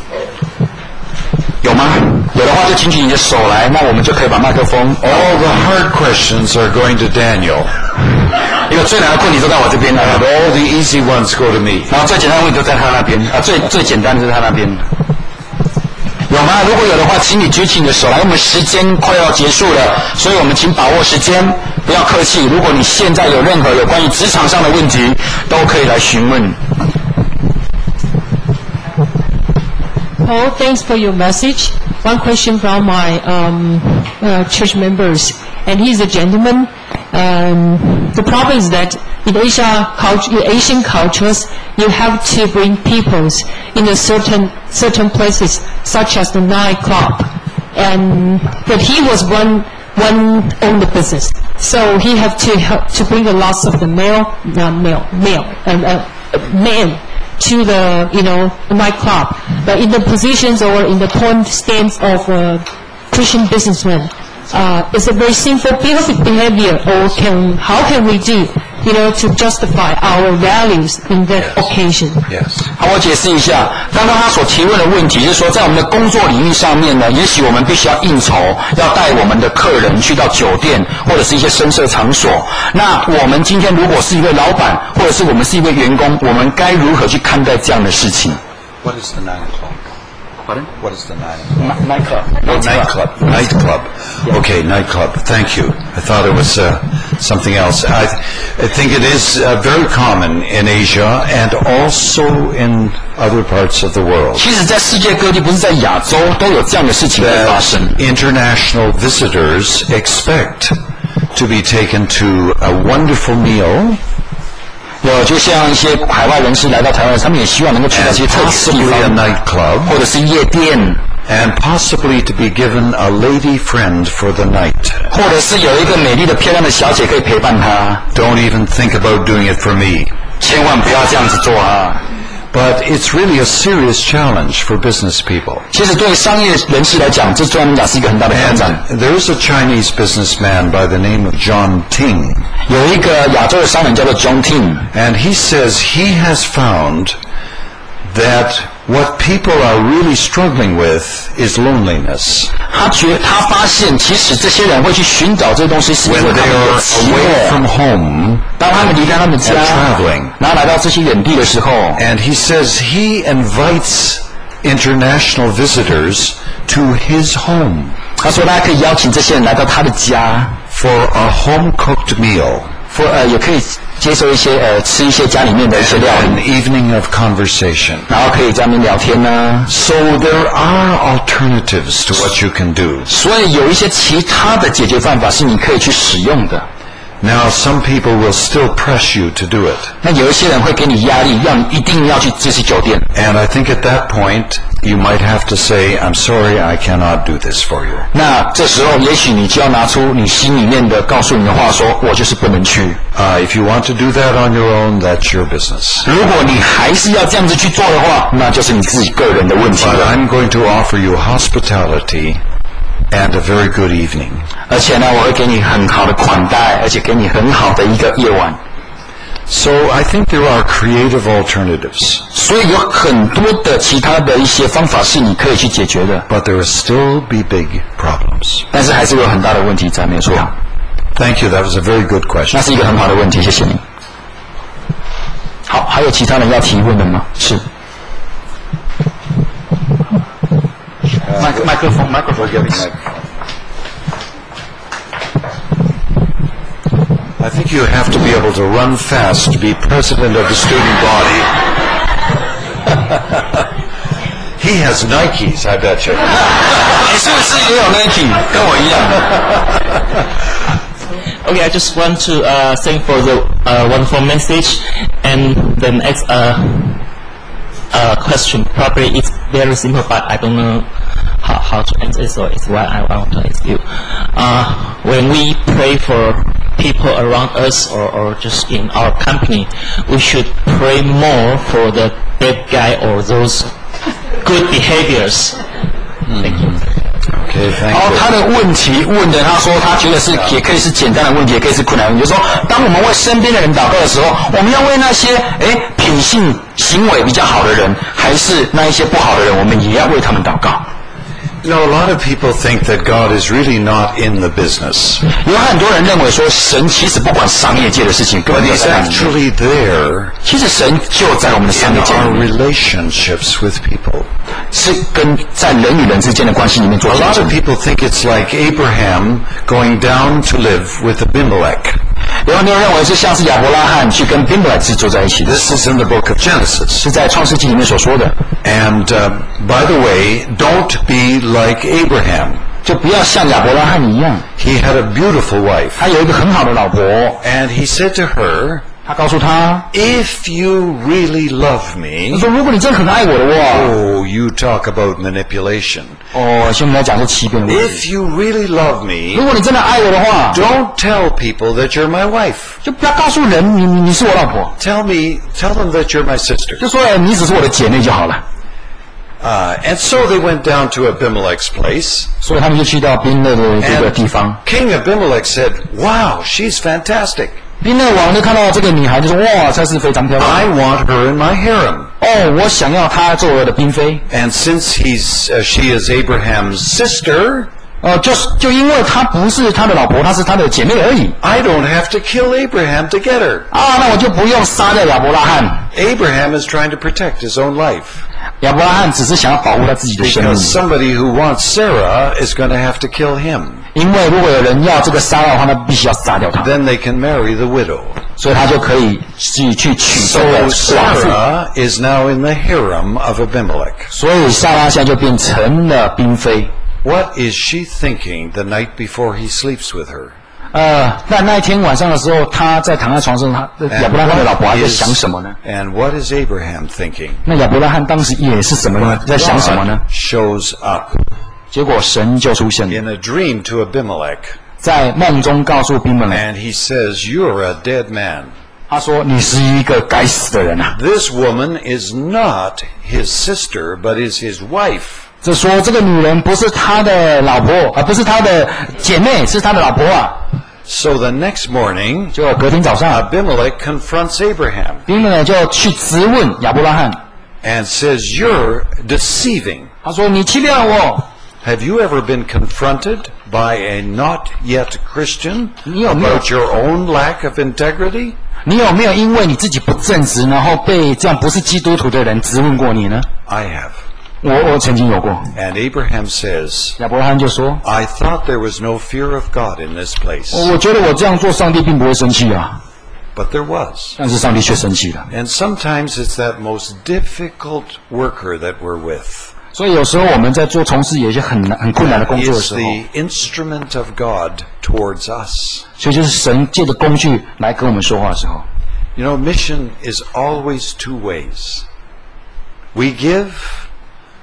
有吗？有的话就请举你的手来，那我们就可以把麦克风。 all the hard questions are going to Daniel, 因为最难的问题都在我这边来 and 了， all the easy ones go to me. 然后最简单的问题都在他那边啊，最最简单的是他那边。有吗？如果有的话，请你举起你的手来。我们时间快要结束了，所以我们请把握时间，不要客气。如果你现在有任何有关于职场上的问题，都可以来询问。 Paul, thanks for your message. One question from my um, uh, church members, and he's a gentleman. Um, the problem is that in Asia, culture, in Asian cultures, you have to bring peoples in a certain certain places, such as the nightclub, and but he was one one owned the business, so he have to help to bring the lots of the male, not male, male, and uh, men. To the you know nightclub, but in the positions or in the point stance of a Christian businessman, uh, is a very sinful behavior. Or can how can we do you know to justify our values in that occasion? Yes. 好，我解释一下，刚刚他所提问的问题就是说，在我们的工作领域上面呢，也许我们必须要应酬，要带我们的客人去到酒店或者是一些声色场所。那我们今天如果是一位老板，或者是我们是一位员工，我们该如何去看待这样的事情 What is the nine o'clock? Pardon? What is the nine o'clock? Nightclub. Oh, nightclub. Nightclub. Okay, nightclub. Thank you. I thought it was uh, something else. I, I think it is uh, very common in Asia and also in other parts of the world 其实，在世界各地，不是在亚洲，都有这样的事情会发 that 生。 international visitors expect to be taken to a wonderful meal 有，就像一些海外人士来到台湾，他们也希望能够去到 and 这些特殊的地 possibly a 方， nightclub 或者是夜店， and possibly to be given a lady friend for the night. 或者是有一个美丽的、漂亮的小姐可以陪伴他。 Don't even think about doing it for me. 千万不要这样子做啊！ But it's really a serious challenge for business people. 其实对商业人士来讲，这对他们讲是一个很大的挑 And 战。 there is a Chinese businessman by the name of John Ting, 有一个亚洲的商人叫做 John Ting， and he says he has found that what people are really struggling with is loneliness. 他觉他发现，其实这些人会去寻找这些东西，是因 When 为 they 他们 are 有寂 away 寞。 from home, 当他们离开他们家 and traveling 然后来到这些远地的时候， and he says he invites international visitors to his home 他说他可以邀请这些人来到他的家， for a home-cooked meal 或呃也可以接受一些呃吃一些家里面的一些 and 料 an 理， evening of conversation. 然后可以在那边聊天呢、 So there are alternatives to what you can do. 所以有一些其他的解决办法是你可以去使用的。 Now, some people will still press you to do it. 那有一些人会给你压力，要你一定要去这些酒店。 And I think at that point, you might have to say, I'm sorry, I cannot do this for you. 那这时候，也许你就要拿出你心里面的告诉你的话说，我就是不能去。 Uh, if you want to do that on your own, that's your business. 如果你还是要这样子去做的话，那就是你自己个人的问题 But 了。 I'm going to offer you hospitality and a very good evening. 而且呢，我会给你很好的款待，而且给你很好的一个夜晚。 So I think there are creative alternatives. 所以有很多的其他的一些方法是你可以去解决的， But there will still be big problems. 但是还是有很大的问题在，没有错。 Thank you. That was a very good 那 question. 是一个很好的问题，谢谢你。好，还有其他人要提问的吗？是。麦克麦克风，麦克风 I think you have to be able to run fast to be president of the student body. He has Nikes, I bet you. 你是不是也有 Nike？ 跟我一样。 Okay, I just want to uh, thank for the uh, wonderful message, and the next uh, uh, question probably is very simple, but I don't know how, how to answer, so it's why I want to ask you. Uh, when we pray for people around us or, or just in our company, we should pray more for the bad guy or those good behaviors. Thank you. Okay, thank 好， you. 他的问题问的，他说他觉得是也可以是简单的问题，也可以是困难的问题。就是说，当我们为身边的人祷告的时候，我们要为那些诶品性行为比较好的人，还是那一些不好的人，我们也要为他们祷告。 You know, a lot of people think that God is really not in the business. 有很多人认为说，神其实不管商业界的事情，根 But 本就 He's 在那里面。 actually there 其实神就在我们的商 in 业界里 our 面， relationships with people. 是跟在人与人之间的关系里面做 A 见 lot 证 of。people think it's like Abraham going down to live with Abimelech. 有很多人认为是像是亚伯拉罕去跟宾伯莱是住在一起的， This is in the book of Genesis. 是在创世纪里面所说的。 And uh, by the way, don't be like Abraham. 就不要像亚伯拉罕一样， He had a beautiful wife. 他有一个很好的老婆， And he said to her, 他告诉他， if you really love 他 me, 说如果你真的很爱我的话， oh, you talk about manipulation. 哦，现在来讲是欺骗的问题。 If you really love 如 me, 果你真的爱我的话， don't tell people that you're my wife. 就不要告诉人你你你是我老婆， Tell me, tell them that you're my sister. 就说哎你只是我的姐妹就好了。 Uh, and so they went down to Abimelech's place. 所以他们就去到宾勒的这个地方， King Abimelech said, wow, she's fantastic. 宾勒王就看到这个女孩，就说哇，她是非常漂亮。 I want her in my harem. 哦，我想要她做我的嫔妃。 And since he's, uh, she is Abraham's sister, 呃，就是就因为她不是他的老婆，她是他的姐妹而已 I don't have to kill Abraham to get her. 啊，那我就不用杀掉亚伯拉罕。 Abraham is trying to protect his own life. 亚伯拉罕只是想要保护他自己的生命 Because，somebody who wants Sarah is going to have to kill him. 因为如果有人要这个杀的话，那必须要杀掉他， Then they can marry the widow. 所以他就可以去去娶这 So 个寡妇。 Sarah is now in the harem of Abimelech. 所以撒拉现在就变成了嫔妃。 What is she thinking the night before he sleeps with her? 呃，那那一天晚上的时候，他在躺在床上，他亚 And 伯拉罕的老婆还 what 在 is, 想什么呢？ and what is Abraham thinking? 那亚伯拉罕当时也是什么呢？在想什么呢？ God shows up 结果神就出现了， in a dream to Abimelech, 在梦中告诉宾门， and he says, "You're a dead man. 他说：“你是一个该死的人啊！” This woman is not his sister, but is his wife." 这说这个女人不是他的老婆，而、呃、不是他的姐妹，是他的老婆啊。 So the next morning, 就隔天早上， Abimelech confronts Abraham 宾门呢就去质问亚伯拉罕， and says, "You're deceiving. 他说：“你欺骗了我。” Have you ever been confronted by a not yet Christian 你有没有 about your own lack of integrity?" 你有没有因为你自己不正直，然后被这样不是基督徒的人质问过你呢？ I have. 我我曾经有过。 And Abraham says, 亚伯拉罕就说 "I thought there was no fear of God in this place." 我觉得我这样做，上帝并不会生气啊， But there was. 但是上帝却生气了。 And sometimes it's that most difficult worker that we're with. 所以有时候我们在做从事有一些很难很困难的工作的 It's 时候， the instrument of God towards us. 所以就是神借着工具来跟我们说话的时候， You know, mission is always two ways. We give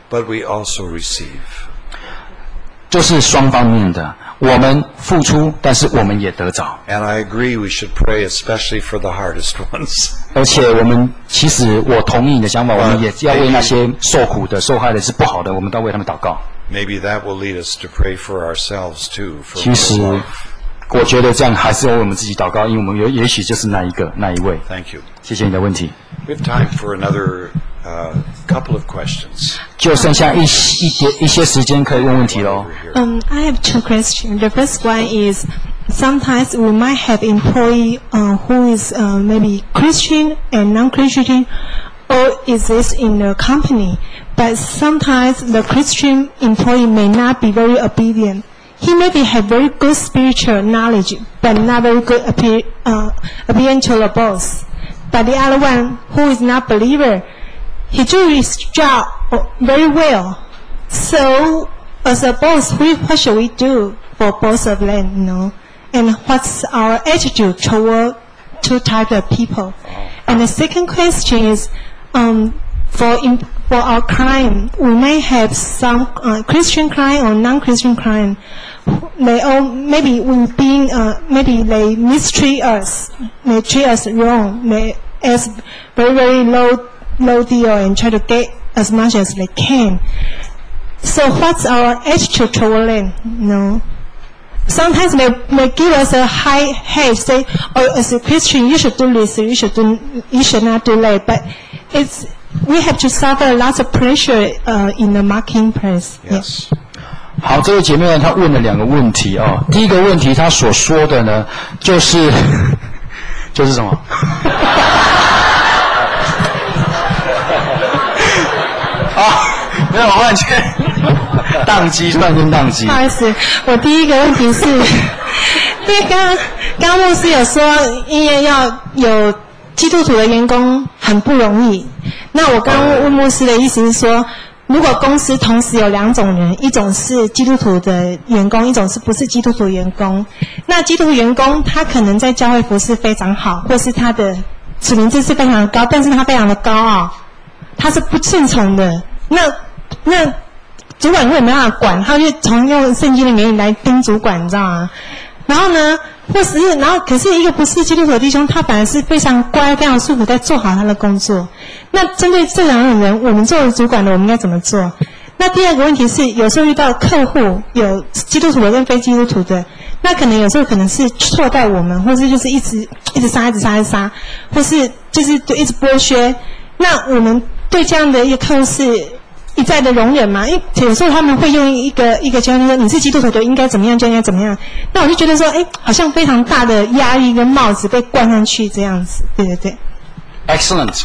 but we also receive. 就是双方面的，我们付出，但是我们也得着。 And I agree we should pray especially for the hardest ones. 而且我们其实我同意你的想法，我们也要为那些受苦的、受害的是不好的，我们都为他们祷告。 Maybe that will lead us to pray for ourselves too. For 其实，我觉得这样还是为我们自己祷告，因为我们也也许就是那一个那一位。 Thank you. 谢谢你的问题。 We have time for another uh, couple of questions. 就剩下一一点一些时间可以问问题喽。 Um, I have two questions. The first one is sometimes we might have employee uh, who is uh, maybe Christian and non-Christian, or exists in the company, but sometimes the Christian employee may not be very obedient. He maybe have very good spiritual knowledge, but not very good appe- uh, obedient to the boss. But the other one who is not believer, he do his job very well. So, as a boss, we, what should we do for both of them, you know? And what's our attitude toward two types of people? And the second question is, um, for in, for our client, we may have some uh, Christian client or non-Christian client. They all maybe we being uh, maybe they mistreat us, they treat us wrong, they ask very very low low deal and try to get as much as they can. So what's our attitude toward them? You know, sometimes they they give us a high head, say, "Oh, as a Christian, you should do this, you should do, you should not do that." But it's we have to suffer lots of pressure uh, in the marketplace. Yes. Yeah. 好，这位姐妹呢，她问了两个问题哦。第一个问题，她所说的呢，就是就是什么？啊，没有，我完全宕机，突然间宕机。 不好意思，我第一个问题是，因为刚刚刚刚牧师有说，因为要有基督徒的员工很不容易。那我刚刚问牧师的意思是说，如果公司同时有两种人，一种是基督徒的员工，一种是不是基督徒员工，那基督徒员工他可能在教会服事非常好，或是他的属灵知识非常高，但是他非常的高傲，他是不顺从的，那那主管会没办法管，他就从用圣经的原理来盯主管，你知道吗？然后呢，或是然后可是一个不是基督徒的弟兄，他反而是非常乖、非常顺服，在做好他的工作。那针对这两种人，我们作为主管的，我们应该怎么做？那第二个问题是，有时候遇到客户有基督徒的跟非基督徒的，那可能有时候可能是错待我们，或是就是一直一直杀、一直杀、一直杀，或是就是就一直剥削。那我们对这样的一个客户是一再的容忍嘛？因为有时候他们会用一个一个教说，你是基督徒就应该怎么样，就应该怎么样。那我就觉得说，哎，好像非常大的压力跟帽子被冠上去这样子。对对对。 Excellent.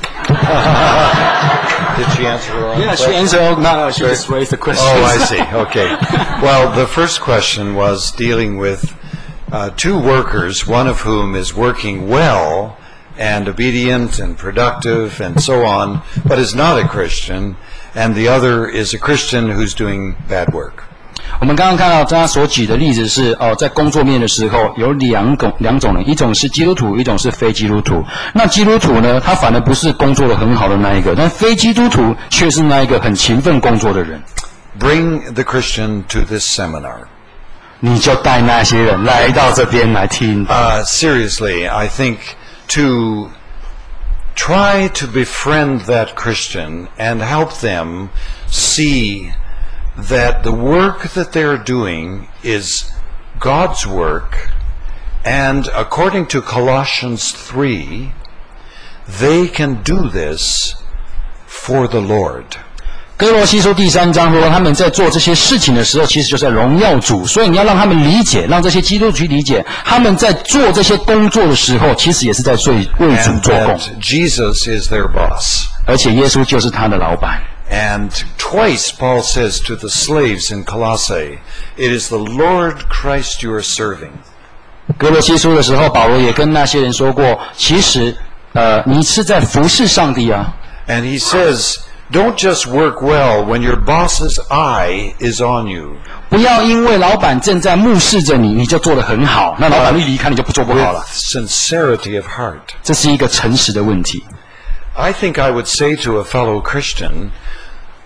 Did she answer all? Yeah, she answered. No, no, she just raised the question. Oh, I see. Okay. Well, the first question was dealing with uh, two workers, one of whom is working well and obedient and productive and so on, but is not a Christian, and the other is a Christian who's doing bad work. 我们刚刚看到他所举的例子是哦，在工作面的时候有两种两种人，一种是基督徒，一种是非基督徒。那基督徒呢，他反而不是工作的很好的那一个，但非基督徒却是那一个很勤奋工作的人。 Bring the Christian to this seminar. 你就带那些人来到这边来听。 Uh, seriously, I think to try to befriend that Christian and help them see that the work that they're doing is God's work, and according to Colossians three, they can do this for the Lord. 哥罗西书第三章说，他们在做这些事情的时候，其实就是在荣耀主。所以你要让他们理解，让这些基督徒去理解，他们在做这些工作的时候，其实也是在为为主做工。 Jesus is their boss. 而且耶稣就是他的老板。 And twice Paul says to the slaves in Colossae, "It is the Lord Christ you are serving." 哥罗西书的时候，保罗也跟那些人说过，其实，呃，你是在服侍上帝啊。 And he says, "Don't just work well when your boss's eye is on you." 不要因为老板正在目视着你，你就做得很好，那老板一离开你就不做不好了。 With sincerity of heart. 这是一个诚实的问题。 I think I would say to a fellow Christian,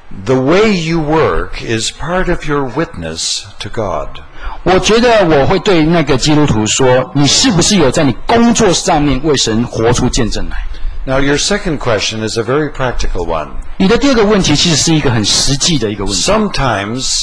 the way you work is part of your witness to God. 我觉得我会对那个基督徒说，你是不是有在你工作上面为神活出见证来？ Now, your second question is a very practical one. 你的第二个问题其实是一个很实际的一个问题。 Sometimes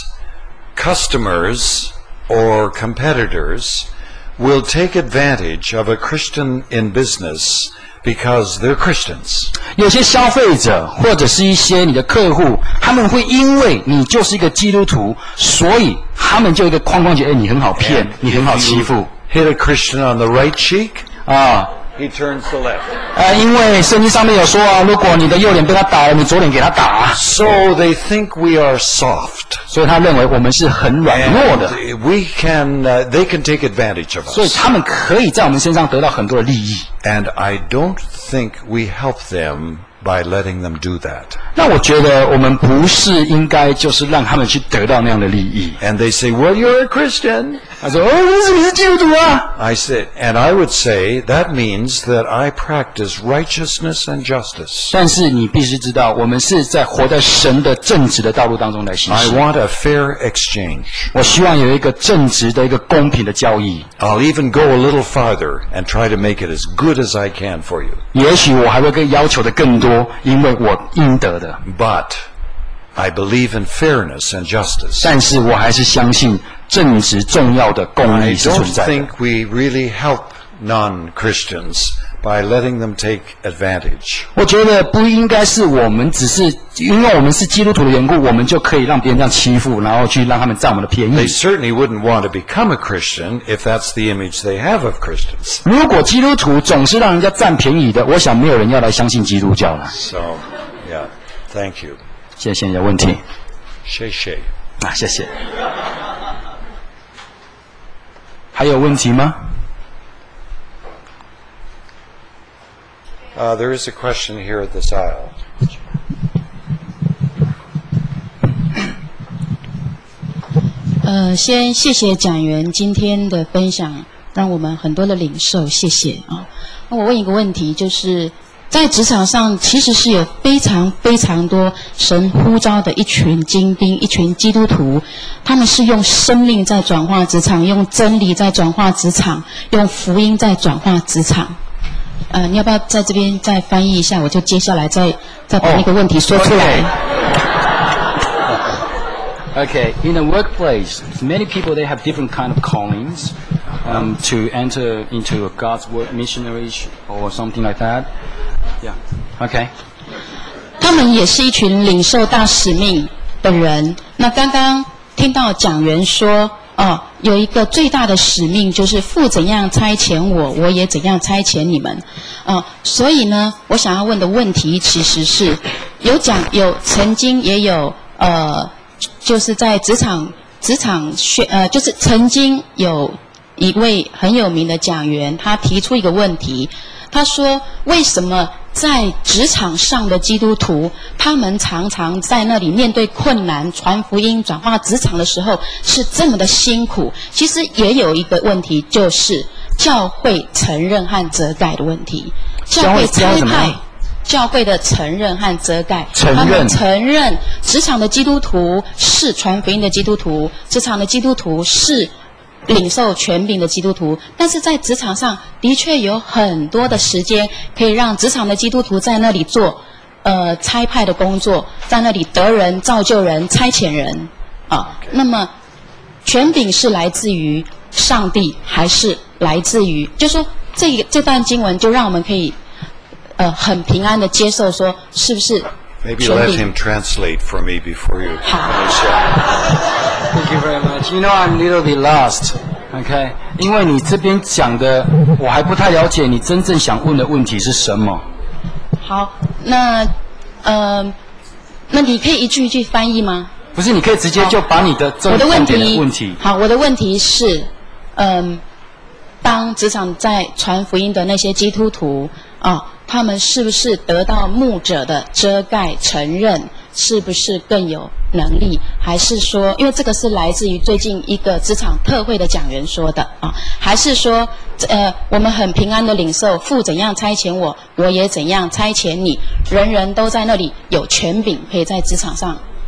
customers or competitors will take advantage of a Christian in business because they're Christians. 有些消费者或者是一些你的客户，他们会因为你就是一个基督徒，所以他们就一个框框觉得，哎，你很好骗，你很好欺负。 Hit a Christian on the right cheek, 啊。 he turns the left. 呃，因为圣经上面有说啊，如果你的右脸被他打了，你左脸给他打。 So they think we are soft. 所以他认为我们是很软弱的。 And we can, uh, they can take advantage of us. 所以他们可以在我们身上得到很多的利益。 And I don't think we help them by letting them do that. 那我觉得我们不是应该就是让他们去得到那样的利益。 And they say, well, you're a Christian. 他说，哦，你是基督徒啊。 I said, and I would say that means that I practice righteousness and justice. 但是你必须知道，我们是在活在神的正直的道路当中来行 I 事。 want a fair exchange. 我希望有一个正直的一个公平的交易。 I'll even go a little farther and try to make it as good as I can for you. 也许我还会更要求的更多，因为我应得的。 But I believe in fairness and justice. 但是我还是相信正直重要的公 I 义是 don't 存在的。 think we really help non-Christians by letting them take advantage. 我觉得不应该是我们只是因为我们是基督徒的缘故，我们就可以让别人这样欺负，然后去让他们占我们的便 They 宜。 certainly wouldn't want to become a Christian if that's the image they have of Christians. 如果基督徒总是让人家占便宜的，我想没有人要来相信基督教了。 So, yeah, thank you. 谢谢你的问题 Shay Shay. 啊，谢谢。还有问题吗？ Uh, there is a question here at this aisle. 呃，先谢谢讲员今天的分享，让我们很多的领受，谢谢啊。那我问一个问题，就是在职场上，其实是有非常非常多神呼召的一群精兵，一群基督徒，他们是用生命在转化职场，用真理在转化职场，用福音在转化职场。呃，你要不要在这边再翻译一下？我就接下来再再把那个问题说出来。 Oh, okay. In the workplace, many people they have different kind of callings um, to enter into a God's work, missionaries or something like that. Yeah. Okay. 他们也是一群领受大使命的人。那刚刚听到讲员说，哦，有一个最大的使命就是父怎样差遣我，我也怎样差遣你们。哦，所以呢，我想要问的问题其实是，有讲有曾经也有呃，就是在职场职场学呃，就是曾经有一位很有名的讲员，他提出一个问题，他说为什么在职场上的基督徒，他们常常在那里面对困难、传福音、转化职场的时候是这么的辛苦。其实也有一个问题，就是教会承认和责盖的问题。教会差派，教会的承认和责盖， 承认他们承认职场的基督徒是传福音的基督徒，职场的基督徒是领受权柄的基督徒，但是在职场上的确有很多的时间可以让职场的基督徒在那里做呃差派的工作，在那里得人、造就人、差遣人啊。那么权柄是来自于上帝，还是来自于？就说这这段经文就让我们可以呃很平安的接受，说是不是 Maybe 权 let 柄？ him translate for me before you 好。 finish up. Thank you very much. You know, I'm a little bit lost. Okay. 因为你这边讲的，我还不太了解你真正想问的问题是什么。 好，那呃，那你可以一句一句翻译吗？ 不是，你可以直接就把你的重我的问重点的题， 问题。 好，我的问题是，嗯，当职场在传福音的那些基督徒啊，他们是不是得到牧者的遮盖承认？是不是更有能力？还是说，因为这个是来自于最近一个职场特会的讲员说的啊？还是说，呃，我们很平安的领受父怎样差遣我，我也怎样差遣你，人人都在那里有权柄，可以在职场上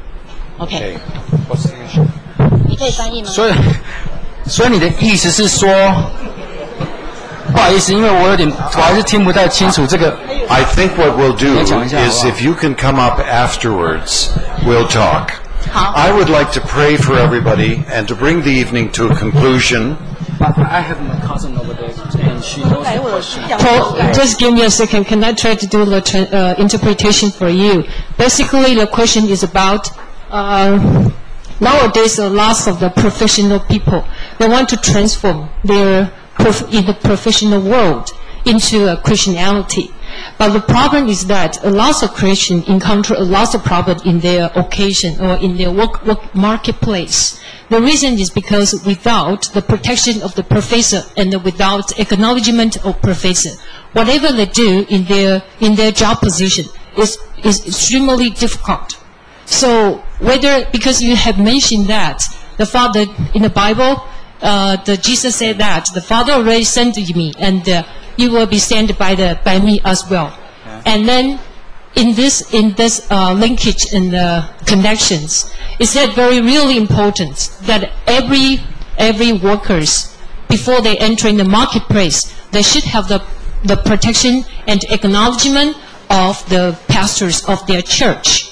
OK， What's the issue? 你可以翻译吗？ 所以，所以你的意思是说，不好意思，因为我有点，我还是听不太清楚这个。 I think what we'll do is if you can come up afterwards, we'll talk. I would like to pray for everybody and to bring the evening to a conclusion. I have my cousin over there, and she knows the question. Paul, just give me a second. Can I try to do the tra- uh, interpretation for you? Basically, the question is about uh, nowadays the loss of the professional people. They want to transform their prof- in the professional world into a Christianity. But the problem is that a lot of Christians encounter a lot of problem in their occasion or in their work, work marketplace. The reason is because without the protection of the professor and without acknowledgement of professor, whatever they do in their in their job position is is extremely difficult. So whether because you have mentioned that the Father in the Bible, uh, the Jesus said that the Father already sent me, and uh, you will be sent by the by me as well. Yeah. And then in this in this uh, linkage and the connections, it's that very really important that every every workers before they enter in the marketplace, they should have the the protection and acknowledgement of the pastors of their church.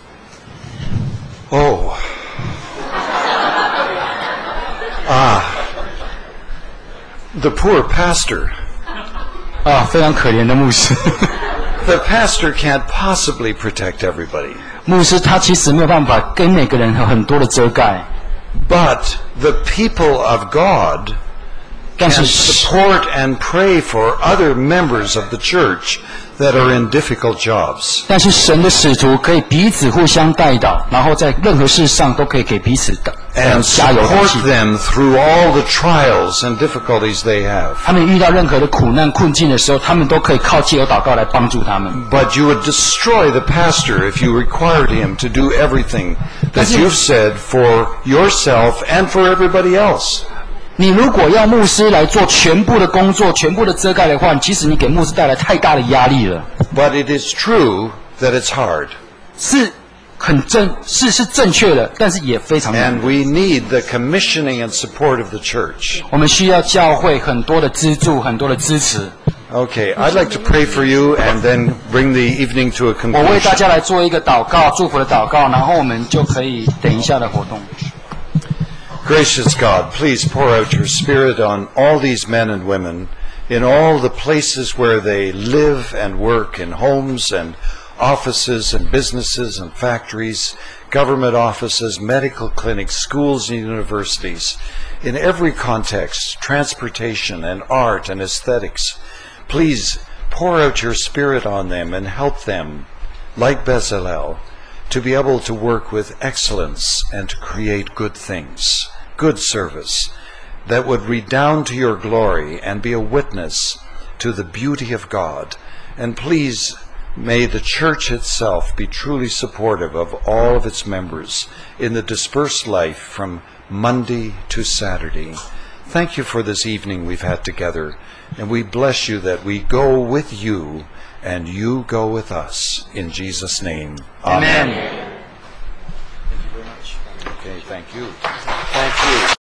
Oh. Ah. The poor pastor. 啊，非常可怜的牧师。 The pastor can't possibly protect everybody. 牧师他其实没有办法跟每个人有很多的遮盖。 But the people of God can support and pray for other members of the church that are in difficult jobs. 但是神的使徒可以彼此互相代祷，然后在任何事上都可以给彼此的 and 加油打 support 气。 them through all the trials and difficulties they have. 他们遇到任何的苦难困境的时候，他们都可以靠借由祷告来帮助他们。 But you would destroy the pastor if you required him to do everything that you've said for yourself and for everybody else. 你如果要牧师来做全部的工作、全部的遮盖的话，其实你给牧师带来太大的压力了。 But it is true that it's hard. 是很正，是是正确的，但是也非常难。 And we need the commissioning and support of the church. 我们需要教会很多的资助，很多的支持。 Okay, I'd like to pray for you and then bring the evening to a 我为大 conclusion. 家来做一个祷告，祝福的祷告，然后我们就可以等一下的活动。 Gracious God, please pour out your Spirit on all these men and women in all the places where they live and work, in homes and offices and businesses and factories, government offices, medical clinics, schools and universities, in every context, transportation and art and aesthetics. Please pour out your Spirit on them and help them, like Bezalel, to be able to work with excellence and to create good things, good service that would redound to your glory and be a witness to the beauty of God. And please, may the church itself be truly supportive of all of its members in the dispersed life from Monday to Saturday. Thank you for this evening we've had together, and we bless you that we go with you and you go with us. In Jesus' name, amen. Amen. Thank you very much. Okay, thank you. Thank you.